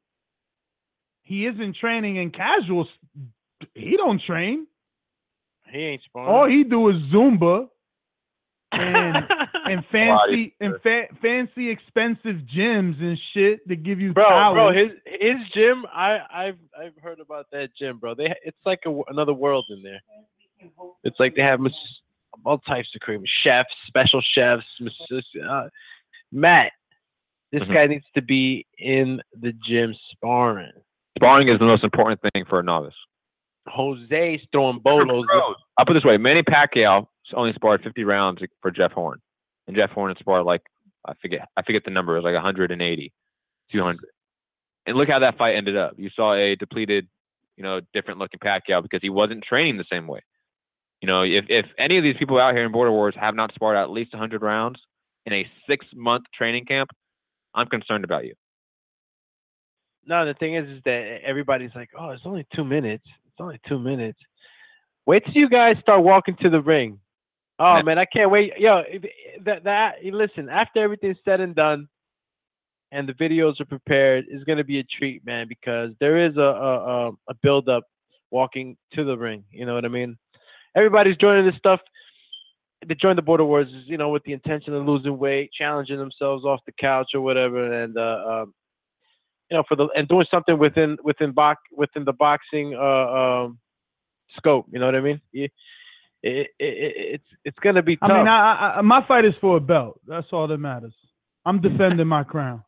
He isn't training in casuals. He don't train. He ain't sparring. All he do is Zumba and and fancy Pilates. and fa- fancy expensive gyms and shit that give you Bro, powers. bro, his his gym, I I've I've heard about that gym, bro. They it's like a, another world in there. It's like they have mas- all types of cream, chefs, special chefs. mas- Uh, Matt, this Mhm. guy needs to be in the gym sparring. Sparring is the most important thing for a novice. Jose's throwing bolos. Bro, I'll put it this way: Manny Pacquiao only sparred fifty rounds for Jeff Horn, and Jeff Horn had sparred like I forget I forget the number. It was like one hundred eighty, two hundred. And look how that fight ended up. You saw a depleted, you know, different looking Pacquiao because he wasn't training the same way. You know, if if any of these people out here in Border Wars have not sparred at least one hundred rounds in a six month training camp, I'm concerned about you. No, the thing is, is that everybody's like, oh, it's only two minutes. It's only two minutes. Wait till you guys start walking to the ring. Oh Man. man, I can't wait. Yo, if- that that listen. After everything's said and done, and the videos are prepared, it's gonna be a treat, man. Because there is a a, a- a build up walking to the ring. You know what I mean? Everybody's joining this stuff. They join the Border Wars, you know, with the intention of losing weight, challenging themselves off the couch or whatever, and uh, um, you know, for the and doing something within within box within the boxing uh, um, scope. You know what I mean? It, it, it, it's it's gonna be tough. I mean, I, I, my fight is for a belt. That's all that matters. I'm defending my crown.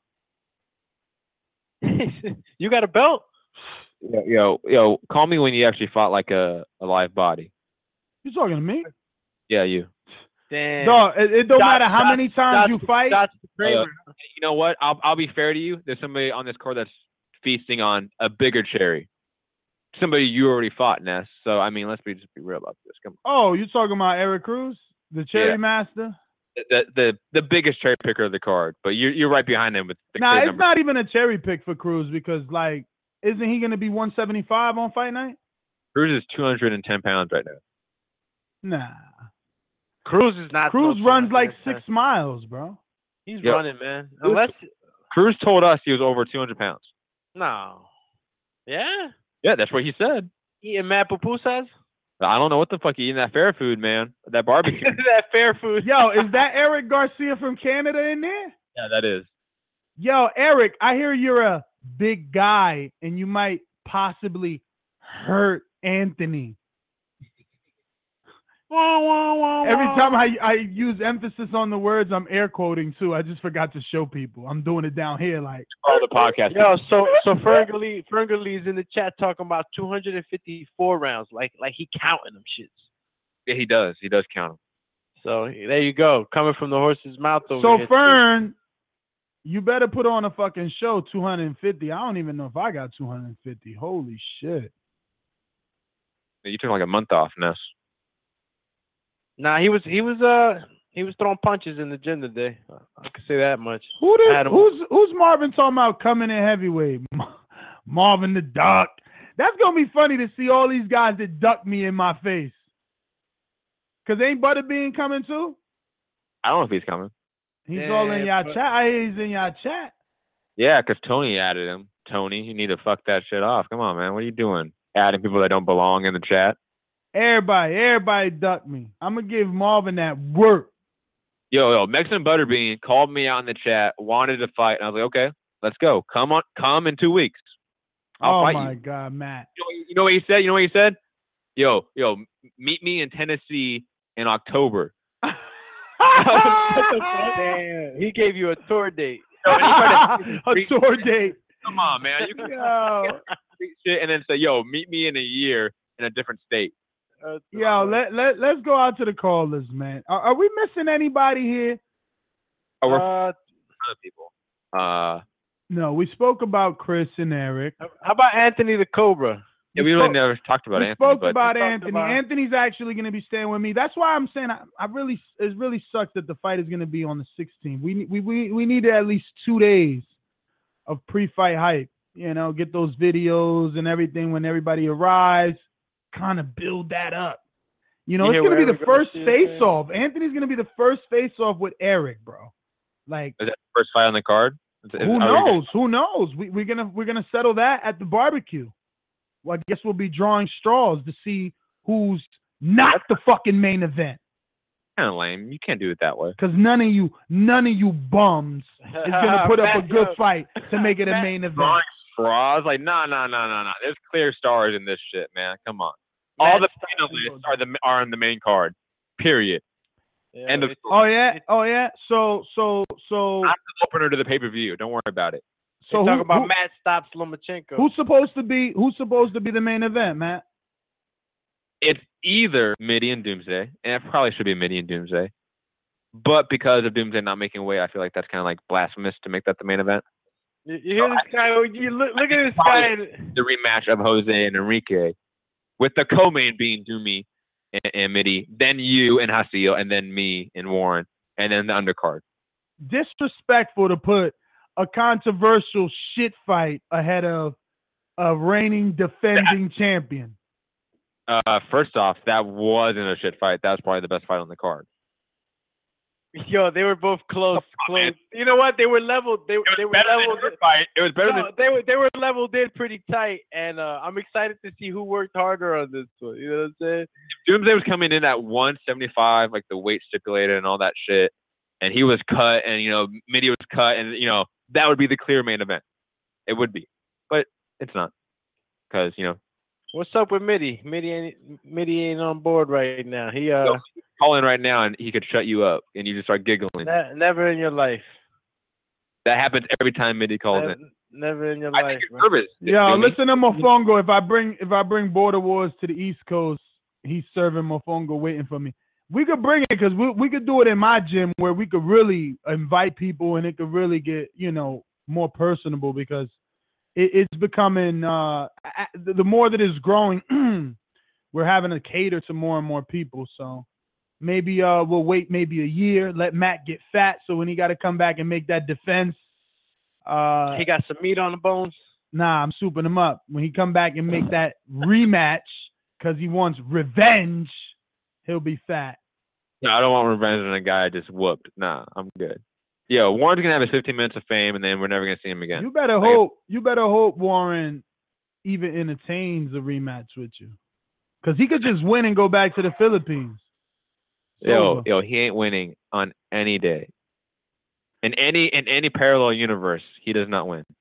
You got a belt? Yo, yo, yo, call me when you actually fought like a, a live body. You talking to me? Yeah, you. Damn. No, it, it don't Shots- matter how shots- many times shots- you fight. shots to Kramer. Uh, you know what? I'll I'll be fair to you. There's somebody on this card that's feasting on a bigger cherry. Somebody you already fought, Ness. So I mean, let's be just be real about this. Come Oh, you talking about Eric Cruz, the Cherry Yeah. Master? on. The, the the biggest cherry picker of the card, but you're you're right behind him with the Nah, clear it's number. not even a cherry pick for Cruz because, like, isn't he going to be one seventy-five on fight night? Cruz is two hundred ten pounds right now. Nah. Cruz is not. Cruz no runs like chance. six miles, bro. He's Yo. running, man. Unless Cruz told us he was over two hundred pounds. no. Yeah. Yeah, that's what he said. Eating mad pupusas. I don't know what the fuck you eating that fair food, man. That barbecue. That fair food. Yo, is that Eric Garcia from Canada in there? Yeah, that is. Yo, Eric, I hear you're a big guy and you might possibly hurt Anthony. Every time I, I use emphasis on the words, I'm air quoting too. I just forgot to show people. I'm doing it down here like. Follow the podcast. Yo, so so Ferngully Ferngully's in the chat talking about two hundred fifty-four rounds, like like he counting them shits. Yeah, he does. He does count them. So there you go, coming from the horse's mouth over So here. Fern, you better put on a fucking show. two hundred fifty. I don't even know if I got two hundred fifty. Holy shit. You took like a month off, Ness. Nah, he was he was uh he was throwing punches in the gym today. I can say that much. Who did, Adam. who's who's Marvin talking about coming in heavyweight? Marvin the Duck. That's gonna be funny to see all these guys that duck me in my face. Cause ain't Butterbean coming too? I don't know if he's coming. He's Yeah, all in y'all but- chat. I hear he's in y'all chat. Yeah, because Tony added him. Tony, you need to fuck that shit off. Come on, man. What are you doing? Adding people that don't belong in the chat? Everybody, everybody duck me. I'm gonna give Marvin that work. Yo, yo, Mexican Butterbean called me out in the chat, wanted to fight, and I was like, okay, let's go. Come on, come in two weeks. I'll oh fight my you. God, Matt. You know, you know what he said? You know what he said? Yo, yo, meet me in Tennessee in October. Damn, he gave you a tour date. Yo, and he tried to- A tour date. Come on, man. You can Yo, shit and then say, yo, meet me in a year in a different state. Uh, yo, let let let's go out to the callers, man. Are, are we missing anybody here? Oh, we're uh, other people. Uh, No, we spoke about Chris and Eric. how about Anthony the Cobra? yeah, we We really spoke- never talked about we Anthony, spoke but about We talked Anthony. about- Anthony's actually going to be staying with me. That's why I'm saying I, I really it really sucks that the fight is going to be on the sixteenth. We we we we need at least two days of pre-fight hype. You know, get those videos and everything when everybody arrives. Kind of build that up. You know, You it's hear going to be where the Eric first Garcia is face-off. Anthony's going to be the first face-off with Eric, bro. Like, is that the first fight on the card? Is- is- who are we gonna- knows? Who knows? We, we're gonna we're gonna settle that at the barbecue. Well, I guess we'll be drawing straws to see who's not the fucking main event. Kind of lame. You can't do it that way. Because none of you, none of you bums is gonna put up a Matt, good yo. fight to make it a Matt, main event. Drawing straws? Like, no, no, no, no, no. There's clear stars in this shit, man. Come on. All the finalists are the are on the main card. Period. Yeah, End of it's- story. Oh yeah, oh yeah. So so so I'm the opener to the pay per view. Don't worry about it. so they who, talk about who- Matt stops Lomachenko. who's supposed to be who's supposed to be the main event, Matt? It's either Mitty and Doomsday, and it probably should be Mitty and Doomsday. But because of Doomsday not making weight, I feel like that's kind of like blasphemous to make that the main event. You, you hear this guy? You look, look at this guy. and- The rematch of Jose and Enrique, with the co-main being Doomy and, and Mitty, then you and Haseel, and then me and Warren, and then the undercard. Disrespectful to put a controversial shit fight ahead of a reigning defending champion. Uh, first off, that wasn't a shit fight. That was probably the best fight on the card. Yo, they were both close. Come on, close. You know what? They were leveled. They, It was they were better than leveled. your fight. It was better No, than they were they were leveled in pretty tight, and uh, I'm excited to see who worked harder on this one. You know what I'm saying? Doomsday was coming in at one seventy-five, like the weight stipulated and all that shit. And he was cut, and you know, Mitty was cut, and you know, that would be the clear main event. It would be, but it's not, because you know, What's up with Mitty? Mitty ain't Mitty ain't on board right now. He uh, Yo, call in right now, and he could shut you up, and you just start giggling. ne- never in your life. That happens every time Mitty calls Never, in. never in your I life. think you're bro. nervous. Yo, Doomy. listen to Mofongo. If I bring if I bring Border Wars to the East Coast, he's serving Mofongo waiting for me. We could bring it because we we could do it in my gym where we could really invite people and it could really get, you know, more personable because it, it's becoming uh a- the the more that it's growing, we're having to cater to more and more people. So maybe uh we'll wait maybe a year, let Matt get fat so when he got to come back and make that defense. Uh, He got some meat on the bones. Nah, I'm souping him up. When he come back and make that rematch because he wants revenge, he'll be fat. No, I don't want revenge on a guy I just whooped. Nah, I'm good. Yo, Warren's gonna have his fifteen minutes of fame, and then we're never gonna see him again. You better Like, hope. You better hope Warren even entertains a rematch with you, because he could just win and go back to the Philippines. Yo, Sober. yo, he ain't winning on any day. In any in any parallel universe, he does not win.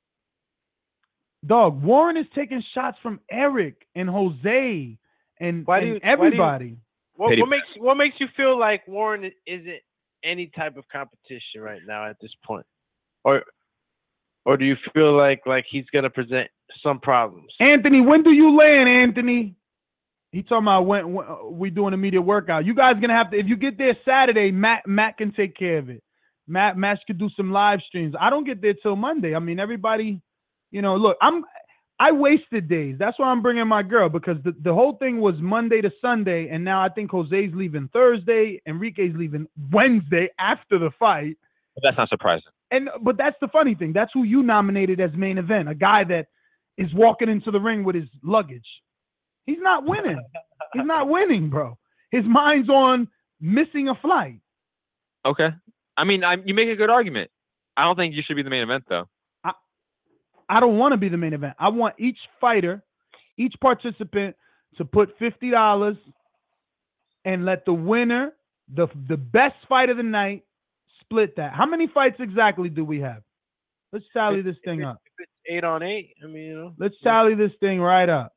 Dog, Warren is taking shots from Eric and Jose and, Why do and you- why do you- everybody. What, Pity what makes what makes you feel like Warren isn't any type of competition right now at this point, or or do you feel like like he's gonna present some problems? Anthony, when do you land, Anthony? He talking about when, when we doing a media workout. You guys gonna have to, if you get there Saturday, Matt Matt can take care of it. Matt Matt could do some live streams. I don't get there till Monday. I mean, everybody, you know, look, I'm I wasted days. That's why I'm bringing my girl, because the, the whole thing was Monday to Sunday, and now I think Jose's leaving Thursday, Enrique's leaving Wednesday after the fight. But that's not surprising. And but that's the funny thing. That's who you nominated as main event, a guy that is walking into the ring with his luggage. He's not winning. He's not winning, bro. His mind's on missing a flight. Okay. I mean, I, you make a good argument. I don't think you should be the main event, though. I, I don't want to be the main event. I want each fighter, each participant to put fifty dollars and let the winner, the the best fight of the night, split that. How many fights exactly do we have? Let's tally this thing up. If it's eight on eight, I mean, you know. Let's tally this thing right up.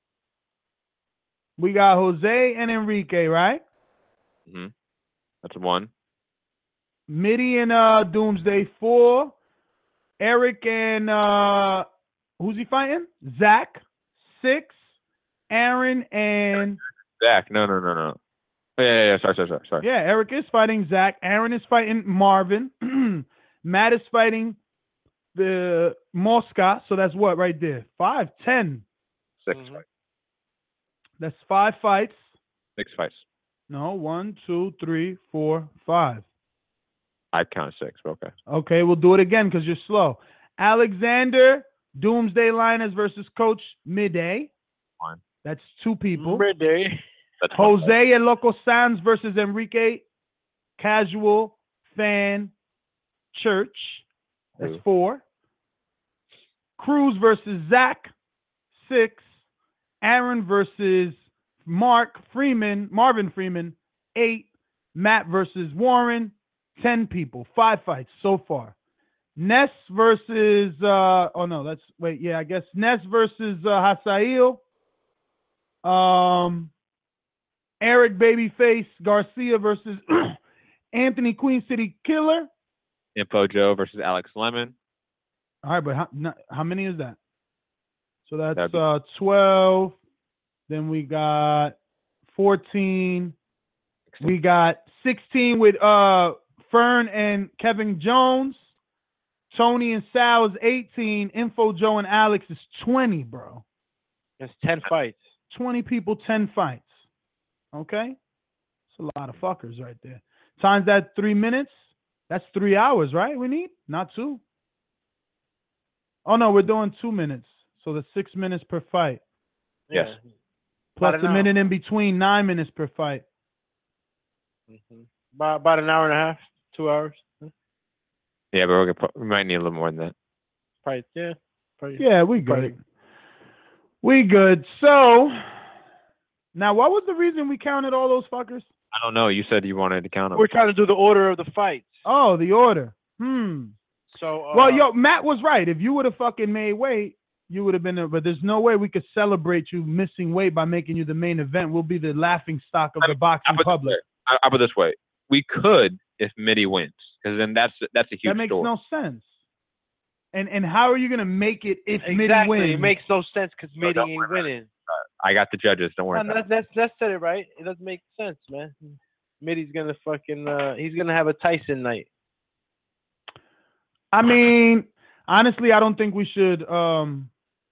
We got Jose and Enrique, right? Mm-hmm. That's one. Mitty and uh, Doomsday, four. Eric and uh, who's he fighting? Zach, six. Aaron and Zach. No, no, no, no. Oh, yeah, yeah, yeah. Sorry, sorry, sorry, sorry. Yeah, Eric is fighting Zach. Aaron is fighting Marvin. Matt is fighting the Mosca. So that's what right there? Five, ten. Six Mhm. fights. That's five fights. Six fights. No, one, two, three, four, five. I'd count six, but okay. Okay, we'll do it again because you're slow. Alexander, Doomsday Liners versus Coach Midday. Fine. That's two people. Midday. That's Jose and Loco Sanz versus Enrique, Casual Fan Church. That's Two. four. Cruz versus Zach, six. Aaron versus Mark Freeman, Marvin Freeman, eight. Matt versus Warren, ten people. Five fights so far. Ness versus, uh, oh no, that's, wait, yeah, I guess Ness versus uh, Hasael. Um, Eric Babyface Garcia versus Anthony Queen City Killer. Info Joe versus Alex Lemon. All right, but how, not, how many is that? So that's That'd be- uh, twelve. Then we got fourteen. We got sixteen with uh, Fern and Kevin Jones. Tony and Sal is eighteen. Info Joe and Alex is twenty, bro. That's ten fights. twenty people, ten fights. Okay? It's a lot of fuckers right there. Times that three minutes, that's three hours, right? We need? Not two. Oh, no, we're doing two minutes. So that's six minutes per fight. Yes. Yeah. Plus About a an hour. minute in between, nine minutes per fight. Mm-hmm. About, about an hour and a half, two hours. Yeah, but we're gonna, pro- we might need a little more than that. Probably, yeah. Probably. Yeah, we good. Probably. We good. So, now what was the reason we counted all those fuckers? I don't know. You said you wanted to count them. We're trying to do the order of the fights. Oh, the order. Hmm. So, uh, Well, yo, Matt was right. If you would have fucking made weight, you would have been there. But there's no way we could celebrate you missing weight by making you the main event. We'll be the laughing stock of I the mean, boxing I'll put, public. this way. I- I'll put it this way. We could if Mitty wins, because then that's that's a huge That makes story. no sense. And and how are you gonna make it if Mitty exactly. wins? It makes no sense because No, Mitty don't ain't worry about winning. I got the judges. Don't worry. No, about that's it. that's that's said it right. It doesn't make sense, man. Mitty's gonna fucking uh, he's gonna have a Tyson night. I mean, honestly, I don't think we should. Um,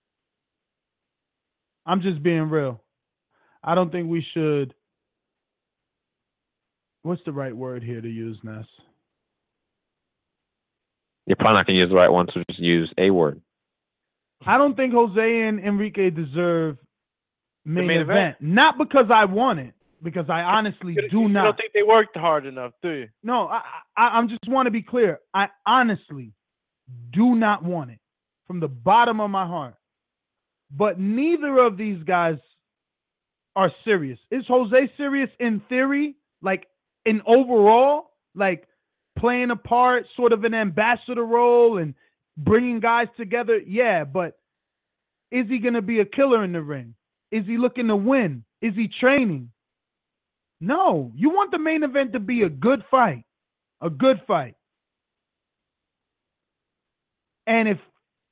I'm just being real. I don't think we should. What's the right word here to use, Ness? You're probably not gonna use the right one, so just use a word. I don't think Jose and Enrique deserve main, main event. event? Not because I want it, because I honestly You, do you not. don't think they worked hard enough, do you? No, I, I, I'm just want to be clear. I honestly do not want it from the bottom of my heart. But neither of these guys are serious. Is Jose serious in theory? Like in overall? Like playing a part, sort of an ambassador role and bringing guys together? Yeah, but is he going to be a killer in the ring? Is he looking to win? Is he training? No. You want the main event to be a good fight. A good fight. And if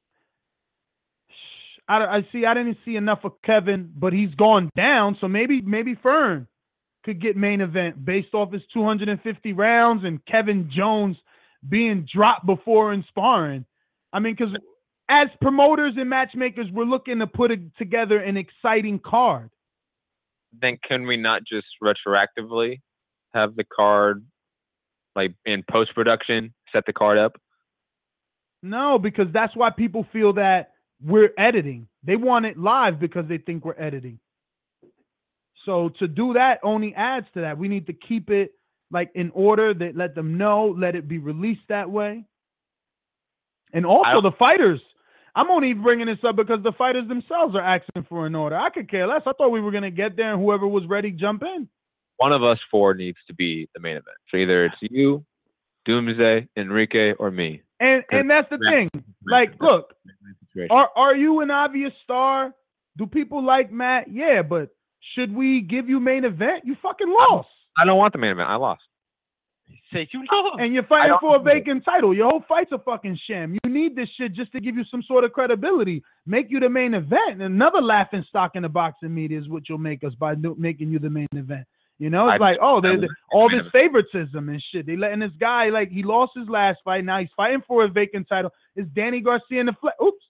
I, I see, I didn't see enough of Kevin, but he's gone down. So maybe, maybe Fern could get main event based off his two hundred fifty rounds and Kevin Jones being dropped before in sparring. I mean, because as promoters and matchmakers, we're looking to put a, together an exciting card. Then can we not just retroactively have the card, like in post production, set the card up? No, because that's why people feel that we're editing. They want it live because they think we're editing. So to do that only adds to that. We need to keep it like in order, that let them know, let it be released that way. And also the fighters. I'm only bringing this up because the fighters themselves are asking for an order. I could care less. I thought we were going to get there and whoever was ready, jump in. One of us four needs to be the main event. So either it's you, Doomsday, Enrique, or me. And and that's the thing. Like, look, are are you an obvious star? Do people like Matt? Yeah, but should we give you main event? You fucking lost. I don't want the main event. I lost. Say you lost. And you're fighting for a vacant title. Your whole fight's a fucking sham. You need this shit just to give you some sort of credibility. Make you the main event. And another laughing stock in the boxing media is what you'll make us by do- making you the main event. You know, it's I, like, oh, they, they, all this favoritism and shit. They letting this guy, like, he lost his last fight. Now he's fighting for a vacant title. It's Danny Garcia in the flesh. Oops.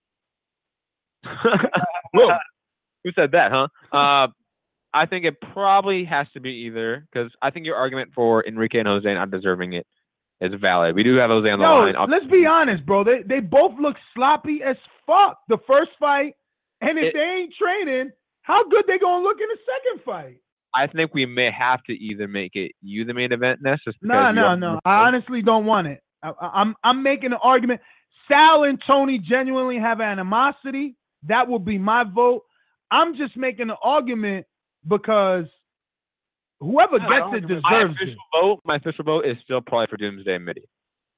Whoa. Who said that, huh? Uh, I think it probably has to be either, because I think your argument for Enrique and Jose not deserving it is valid. We do have Jose on the Yo, line. Let's be honest, bro. They they both look sloppy as fuck the first fight, and if it, they ain't training, how good they gonna look in the second fight? I think we may have to either make it you the main event, Ness. No, no, no. I honestly don't want it. I, I'm I'm making an argument. Sal and Tony genuinely have animosity. That will be my vote. I'm just making an argument because whoever gets it deserves my official it. Vote, my official vote is still probably for Doomsday and Mitty.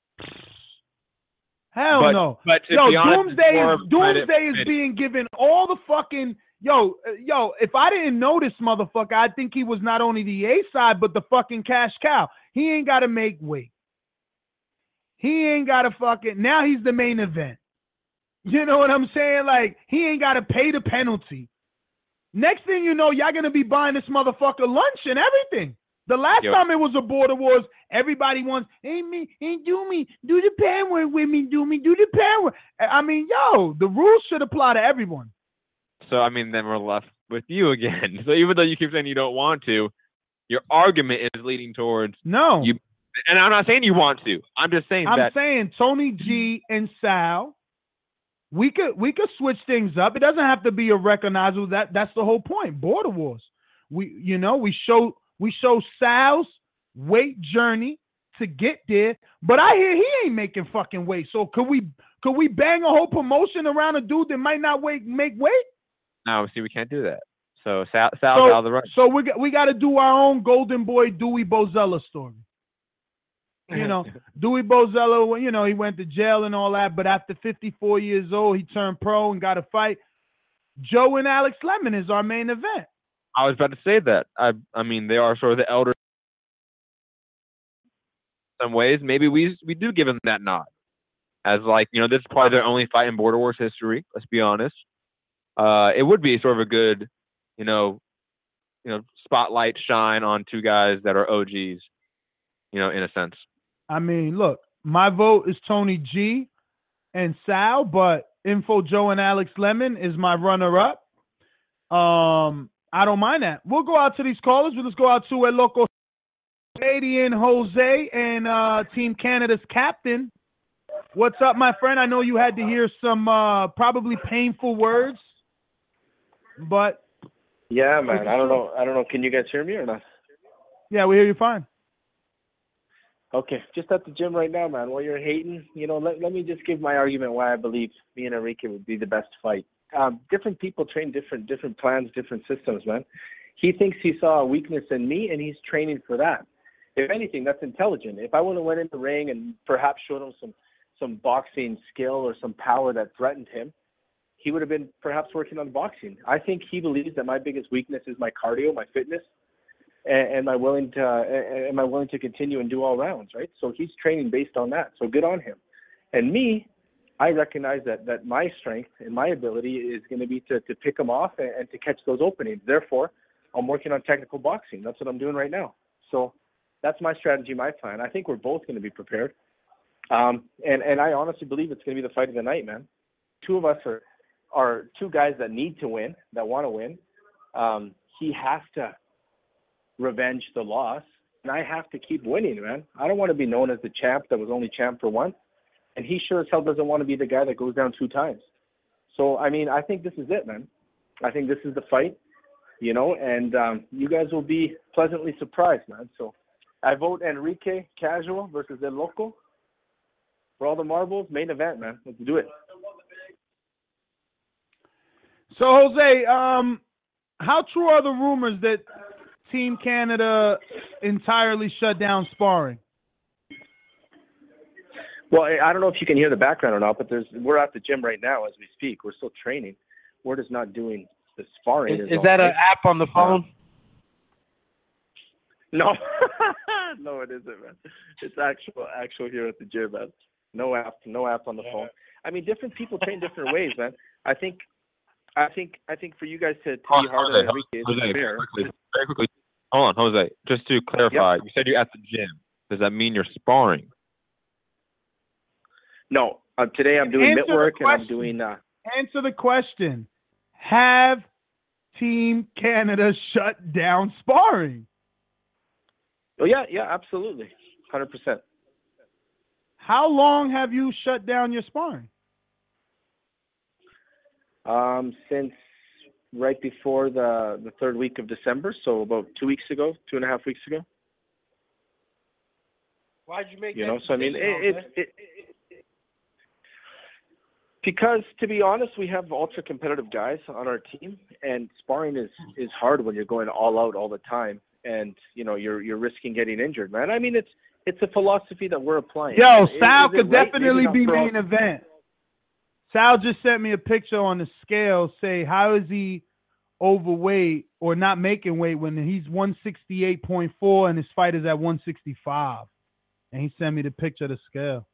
Hell but, no. But to yo, be honest, Doomsday is Doomsday is Mitty. being given all the fucking yo uh, yo. If I didn't know this motherfucker, I'd think he was not only the A side but the fucking cash cow. He ain't got to make weight. He ain't got to fucking now. He's the main event. You know what I'm saying? Like, he ain't got to pay the penalty. Next thing you know, y'all going to be buying this motherfucker lunch and everything. The last Yo. time it was a Border Wars, everybody wants, hey, me, hey, do me, do the pen work with me, do me, do the pen work. I mean, yo, the rules should apply to everyone. So, I mean, then we're left with you again. So, even though you keep saying you don't want to, your argument is leading towards no. You, and I'm not saying you want to. I'm just saying I'm that. I'm saying Tony G and Sal. We could we could switch things up. It doesn't have to be a recognizable. That that's the whole point. Border Wars. We you know we show we show Sal's weight journey to get there, but I hear he ain't making fucking weight. So could we could we bang a whole promotion around a dude that might not weight make weight? No, see, we can't do that. So Sal Sal's so, out of the run. So we got we got to do our own Golden Boy Dewey Bozella story. You know, Dewey Bozella, you know, he went to jail and all that, but after fifty-four years old, he turned pro and got a fight. Joe and Alex Lemon is our main event. I was about to say that. I I mean, they are sort of the elder in some ways. Maybe we we do give them that nod. As like, you know, this is probably their only fight in Border Wars history, let's be honest. Uh, it would be sort of a good, you know, you know, spotlight shine on two guys that are O Gs, you know, in a sense. I mean, look, my vote is Tony G and Sal, but Info Joe and Alex Lemon is my runner-up. Um, I don't mind that. We'll go out to these callers. We'll just go out to a local Canadian Jose and uh, Team Canada's captain. What's up, my friend? I know you had to hear some uh, probably painful words, but yeah, man. I don't know. I don't know. Can you guys hear me or not? Yeah, we hear you fine. Okay, just at the gym right now, man. While you're hating, you know, let, let me just give my argument why I believe me and Enrique would be the best fight. Um, different people train different different plans, different systems, man. He thinks he saw a weakness in me, and he's training for that. If anything, that's intelligent. If I would have went in the ring and perhaps showed him some, some boxing skill or some power that threatened him, he would have been perhaps working on boxing. I think he believes that my biggest weakness is my cardio, my fitness. Am I willing to uh, am I willing to continue and do all rounds, right? So he's training based on that. So good on him. And me, I recognize that that my strength and my ability is going to be to, to pick them off and, and to catch those openings. Therefore, I'm working on technical boxing. That's what I'm doing right now. So that's my strategy, my plan. I think we're both going to be prepared. Um, and, and I honestly believe it's going to be the fight of the night, man. Two of us are, are two guys that need to win, that want to win. Um, he has to revenge the loss, and I have to keep winning, man. I don't want to be known as the champ that was only champ for once, and he sure as hell doesn't want to be the guy that goes down two times. So, I mean, I think this is it, man. I think this is the fight, you know, and um, you guys will be pleasantly surprised, man. So I vote Enrique Casual versus El Loco. For all the marbles, main event, man. Let's do it. So, Jose, um, how true are the rumors that Team Canada entirely shut down sparring? Well, I don't know if you can hear the background or not, but there's we're at the gym right now as we speak. We're still training. We're just not doing the sparring. Is, is that an app on the phone? Uh, no. No, it isn't, man. It's actual, actual here at the gym, man. No app, no app on the phone. I mean, different people train different ways, man. I think, I think, I think for you guys to, to be hard on Enrique, Jose, fair. very quickly, very quickly. Hold on, Jose. Just to clarify, yep. You said you're at the gym. Does that mean you're sparring? No. Uh, today I'm doing mitt work and I'm doing. Uh, Answer the question. Have Team Canada shut down sparring? Oh yeah, yeah, absolutely, one hundred percent. How long have you shut down your sparring? Um, since right before the the third week of December, so about two weeks ago, two and a half weeks ago. Why'd you make you that know? So I mean, it, it, it, it because to be honest, we have ultra competitive guys on our team, and sparring is is hard when you're going all out all the time, and you know you're you're risking getting injured, man. I mean, it's it's a philosophy that we're applying. Yo, is, Sal is could right? definitely be pro- main event. Sal just sent me a picture on the scale. Say, how is he overweight or not making weight when he's one sixty-eight point four and his fight is at one sixty-five? And he sent me the picture of the scale.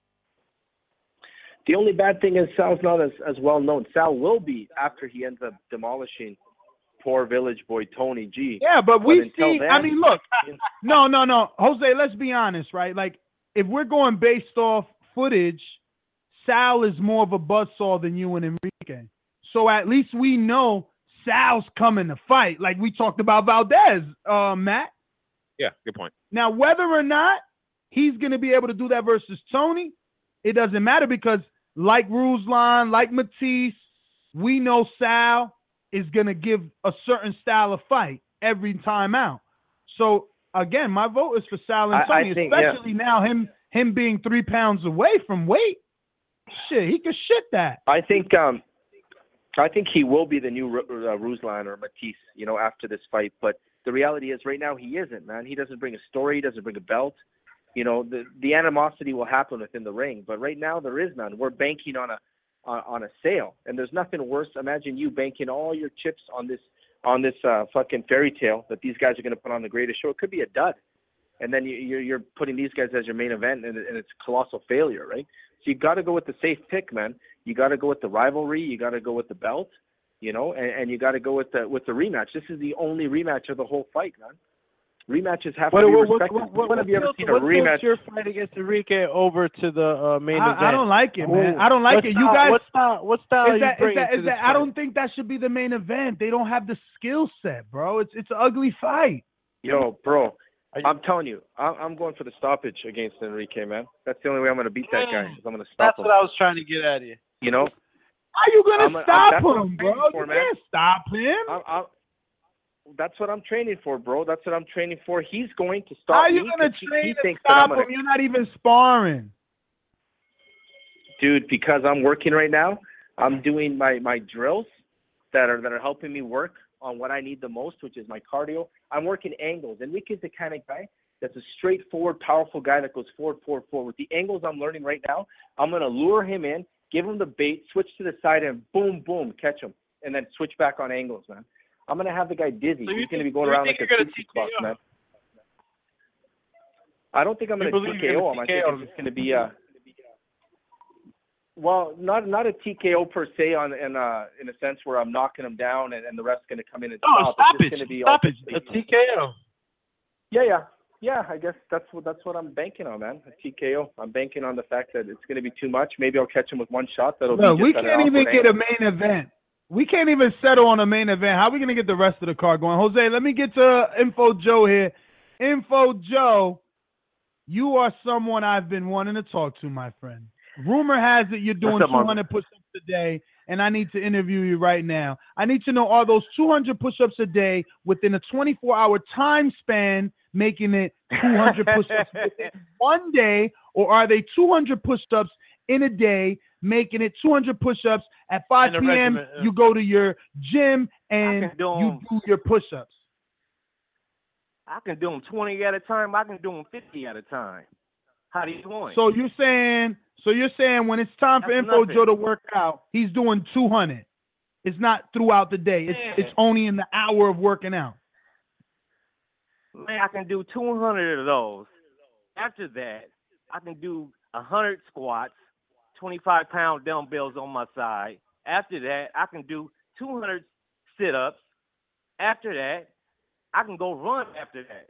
The only bad thing is Sal's not as, as well known. Sal will be after he ends up demolishing poor village boy Tony G. Yeah, but, but we see, then, I mean, look, no, no, no. Jose, let's be honest, right? Like, if we're going based off footage, Sal is more of a buzzsaw than you and Enrique. So at least we know Sal's coming to fight, like we talked about Valdez, uh, Matt. Yeah, good point. Now, whether or not he's going to be able to do that versus Tony, it doesn't matter because like Ruslan, like Matisse, we know Sal is going to give a certain style of fight every time out. So, again, my vote is for Sal and Tony, I, I think, especially yeah. now him him being three pounds away from weight. Shit, he could shit that. I think um, I think he will be the new uh, Ruslan or Matisse, you know, after this fight. But the reality is right now he isn't, man. He doesn't bring a story. He doesn't bring a belt. You know, the the animosity will happen within the ring, but right now there is none. We're banking on a on, on a sale, and there's nothing worse. Imagine you banking all your chips on this on this uh, fucking fairy tale that these guys are going to put on the greatest show. It could be a dud, and then you, you're you're putting these guys as your main event, and, and it's a colossal failure, right? So you got to go with the safe pick, man. You got to go with the rivalry. You got to go with the belt, you know, and, and you got to go with the with the rematch. This is the only rematch of the whole fight, man. Rematches have what, to be what, respected. What, what, when have you ever seen a what rematch? What's your fight against Enrique over to the uh, main I, event? I don't like it, man. I don't like what it. Style, you guys, what style? What style are is that, you bringing is that, to is this that, fight? I don't think that should be the main event. They don't have the skill set, bro. It's it's an ugly fight. Yo, bro, I'm telling you, I'm, I'm going for the stoppage against Enrique, man. That's the only way I'm going to beat that guy. Is I'm going to stop That's him. what I was trying to get at you. You know? How you going to stop I'm, him, bro? For, you man. can't stop him. I'm, I'm, that's what I'm training for, bro. That's what I'm training for. He's going to stop How me. you going to train he, he to thinks stop that I'm him? You're not even sparring. Dude, because I'm working right now, I'm doing my, my drills that are that are helping me work on what I need the most, which is my cardio. I'm working angles. Enrique's the kind of guy that's a straightforward, powerful guy that goes forward, forward, forward. With the angles I'm learning right now, I'm going to lure him in, give him the bait, switch to the side, and boom, boom, catch him, and then switch back on angles, man. I'm going to have the guy dizzy. So He's going to think, be going around like a T box, man. I don't think I'm going to T K O him. I think it's just going to be uh, well, not not a T K O per se on in uh in a sense where I'm knocking him down and, and the rest going to come in and oh, stop. stop it's it! Just gonna be stop all it! A T K O. Yeah, yeah, yeah. I guess that's what that's what I'm banking on, man. A T K O. I'm banking on the fact that it's going to be too much. Maybe I'll catch him with one shot. That'll no, be. we just can't even get angle. a main event. We can't even settle on a main event. How are we going to get the rest of the card going? Jose, let me get to Info Joe here. Info Joe, you are someone I've been wanting to talk to, my friend. Rumor has it you're doing up, two hundred push-ups a day, and I need to interview you right now. I need to know, are those two hundred push-ups a day within a twenty-four hour time span making it two hundred push-ups within one day, or are they two hundred push-ups in a day, making it two hundred push-ups at five In a p.m. regiment, yeah. You go to your gym and do you 'em. do your push-ups. I can do them twenty at a time. I can do them fifty at a time. How do you want? So you're saying, so you're saying when it's time for That's Info nothing. Joe to work out, he's doing two hundred. It's not throughout the day. It's Yeah. it's only in the hour of working out. Man, I can do two hundred of those. After that, I can do one hundred squats, twenty-five pound dumbbells on my side. After that, I can do two hundred sit-ups. After that, I can go run after that.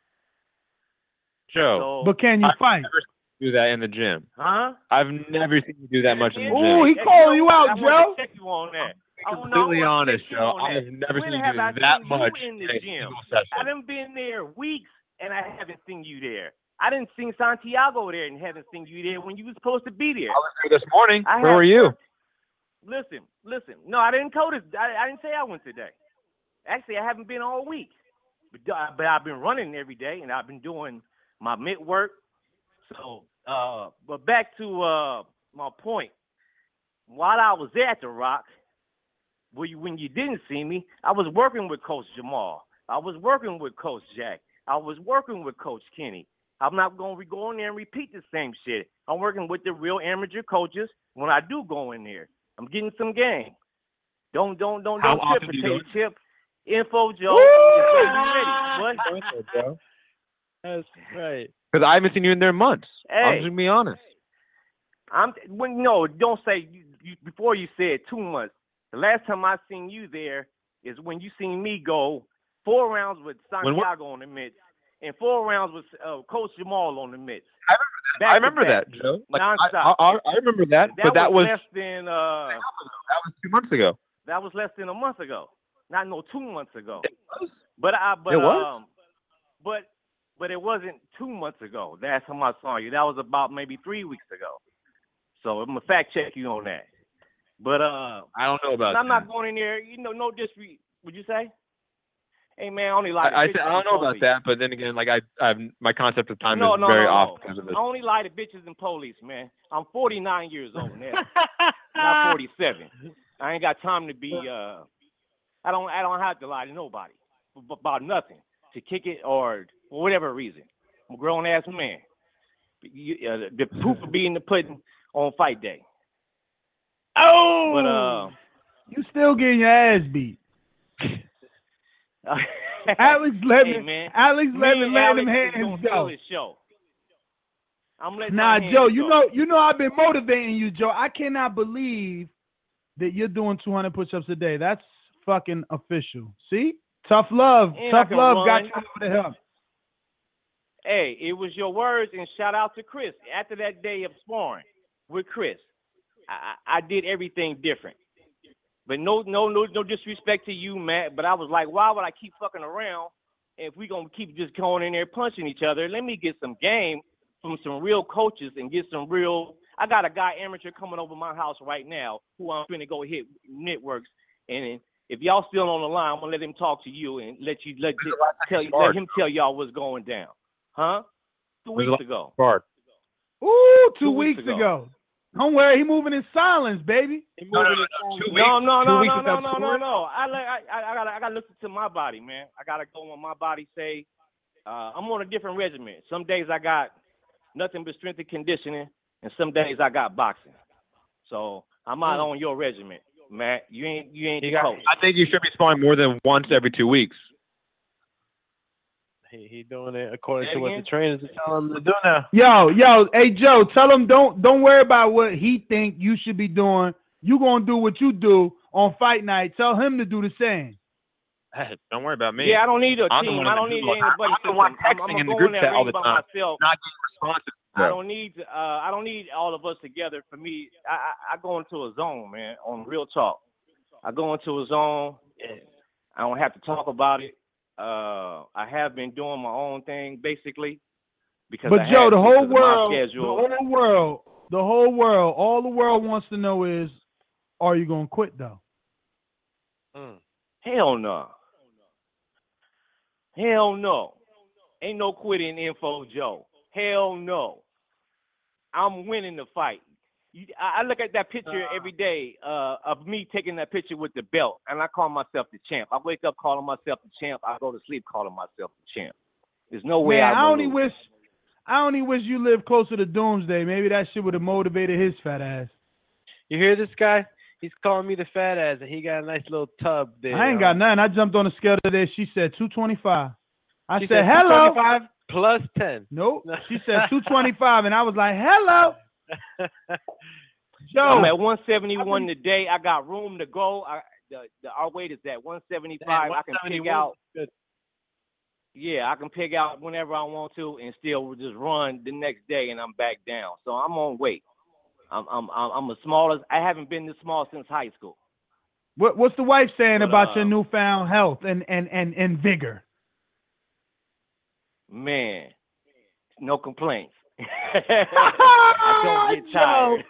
Joe, So, But can you I've fight? never seen you do that in the gym. huh? I've never seen you do that much in the gym. Ooh, he Hey, calling Joe, you out, I wanted Joe. to check you on that. I don't know, I Completely wanna honest, check you Joe. on I that. have never When seen you have do I that seen much you in the in a gym? single I session. done been there weeks, and I haven't seen you there. I didn't see Santiago there and haven't seen you there when you was supposed to be there. I was there this morning. I Where have- were you? Listen, listen. No, I didn't go to. I, I didn't say I went today. Actually, I haven't been all week. But, uh, but I've been running every day, and I've been doing my mid work. So, uh, but back to uh, my point. While I was at the Rock, when you, when you didn't see me, I was working with Coach Jamal. I was working with Coach Jack. I was working with Coach Kenny. I'm not going to go in there and repeat the same shit. I'm working with the real amateur coaches when I do go in there. I'm getting some game. Don't don't don't How don't often trip, do you potato go? chip. Info Joe is gonna be ready. What? That's right. Because I haven't seen you in there in months. I'm Hey. just gonna be honest. I'm when no, don't say you, you, before you said two months. The last time I seen you there is when you seen me go four rounds with When what- Santiago on the mitts and four rounds with uh, Coach Jamal on the mitts. I remember that. Back I to remember back. that, Joe. Like I, Nonstop. I, I remember that, That but that was, was less than uh that was two months ago. that was less than a month ago. Not no two months ago. But I but It was? um but but it wasn't two months ago. That's how I saw you. That was about maybe three weeks ago. So I'm gonna fact check you on that. But uh I don't know about I'm that. not going in there, you know, no disrespect. Would you say? Hey man, I only lie to I, I, bitches said, I don't and know about police. that, but then again, like I, I've my concept of time No, is no, very no, off no. because of this. I only lie to bitches and police, man. I'm forty-nine years old now, not forty-seven. I ain't got time to be. Uh, I don't. I don't have to lie to nobody b- about nothing to kick it or for whatever reason. I'm a grown ass man. You, uh, the proof will be in the pudding on fight day. Oh, But uh, you still getting your ass beat. Alex Levin, hey, man. Alex Me Levin and letting Alex them is hands gonna go. kill this show. I'm letting Nah, my hands Joe, you go. know, you know, I've been motivating you, Joe. I cannot believe that you're doing two hundred push-ups a day. That's fucking official. See, tough love, And I tough can love got run. you over the hump. Hey, it was your words, and shout out to Chris. After that day of sparring with Chris, I, I I did everything different. But no, no, no, no disrespect to you, Matt. But I was like, why would I keep fucking around if we gonna keep just going in there punching each other? Let me get some game from some real coaches and get some real. I got a guy amateur coming over my house right now who I'm finna go hit networks. And if y'all still on the line, I'm gonna let him talk to you and let you let tell you let him tell y'all what's going down. Huh? Two There's a weeks lot ago. Bart. Ooh, two, Two weeks, weeks ago. ago. Don't worry, he moving in silence, baby. No, no, no, no. Two weeks. No, no, two no, weeks no, no, without no, no, scoring? no. I like, I, I, I gotta, I gotta listen to my body, man. I gotta go on my body. Say, uh, I'm on a different regimen. Some days I got nothing but strength and conditioning, and some days I got boxing. So I'm not on your regimen, Matt. You ain't, you ain't You the got- coach. I think you should be sparring more than once every two weeks. He he doing it according Say to what the again? trainers are telling him to do now. Yo, yo, hey Joe, tell him don't don't worry about what he think you should be doing. You gonna do what you do on fight night. Tell him to do the same. Hey, don't worry about me. Yeah, I don't need a I'm the team. one I in the don't need group. anybody. I'm the one I'm, I'm texting gonna in the go group in that chat all ring the by time. myself. Not getting responses. I don't need uh, I don't need all of us together. For me, I, I, I go into a zone, man. On real talk, I go into a zone. And I don't have to talk about it. Uh, I have been doing my own thing basically because. But I Joe, had the to whole because of my world, the schedule. whole world, the whole world, all the world wants to know is, are you gonna quit though? Mm. Hell no. Hell no. Ain't no quitting Info Joe. Hell no. I'm winning the fight. You, I, I look at that picture every day uh, of me taking that picture with the belt, and I call myself the champ. I wake up calling myself the champ. I go to sleep calling myself the champ. There's no way Man, I I only lose. wish, I only wish you lived closer to Doomsday. Maybe that shit would have motivated his fat ass. You hear this guy? He's calling me the fat ass, and he got a nice little tub there. I ain't got nothing. I jumped on the scale today. She said two twenty-five. I She said, said hello. two twenty-five plus ten. Nope. She said two twenty-five, and I was like, hello. Joe. I'm at one seventy-one today. I got room to go. I, the, the, our weight is at one seventy-five. I can pick out. Good. Yeah, I can pick out whenever I want to, and still just run the next day, and I'm back down. So I'm on weight. I'm I'm I'm, I'm the smallest. I haven't been this small since high school. What What's the wife saying But, about uh, your newfound health and, and, and, and vigor? Man, no complaints. I don't get tired.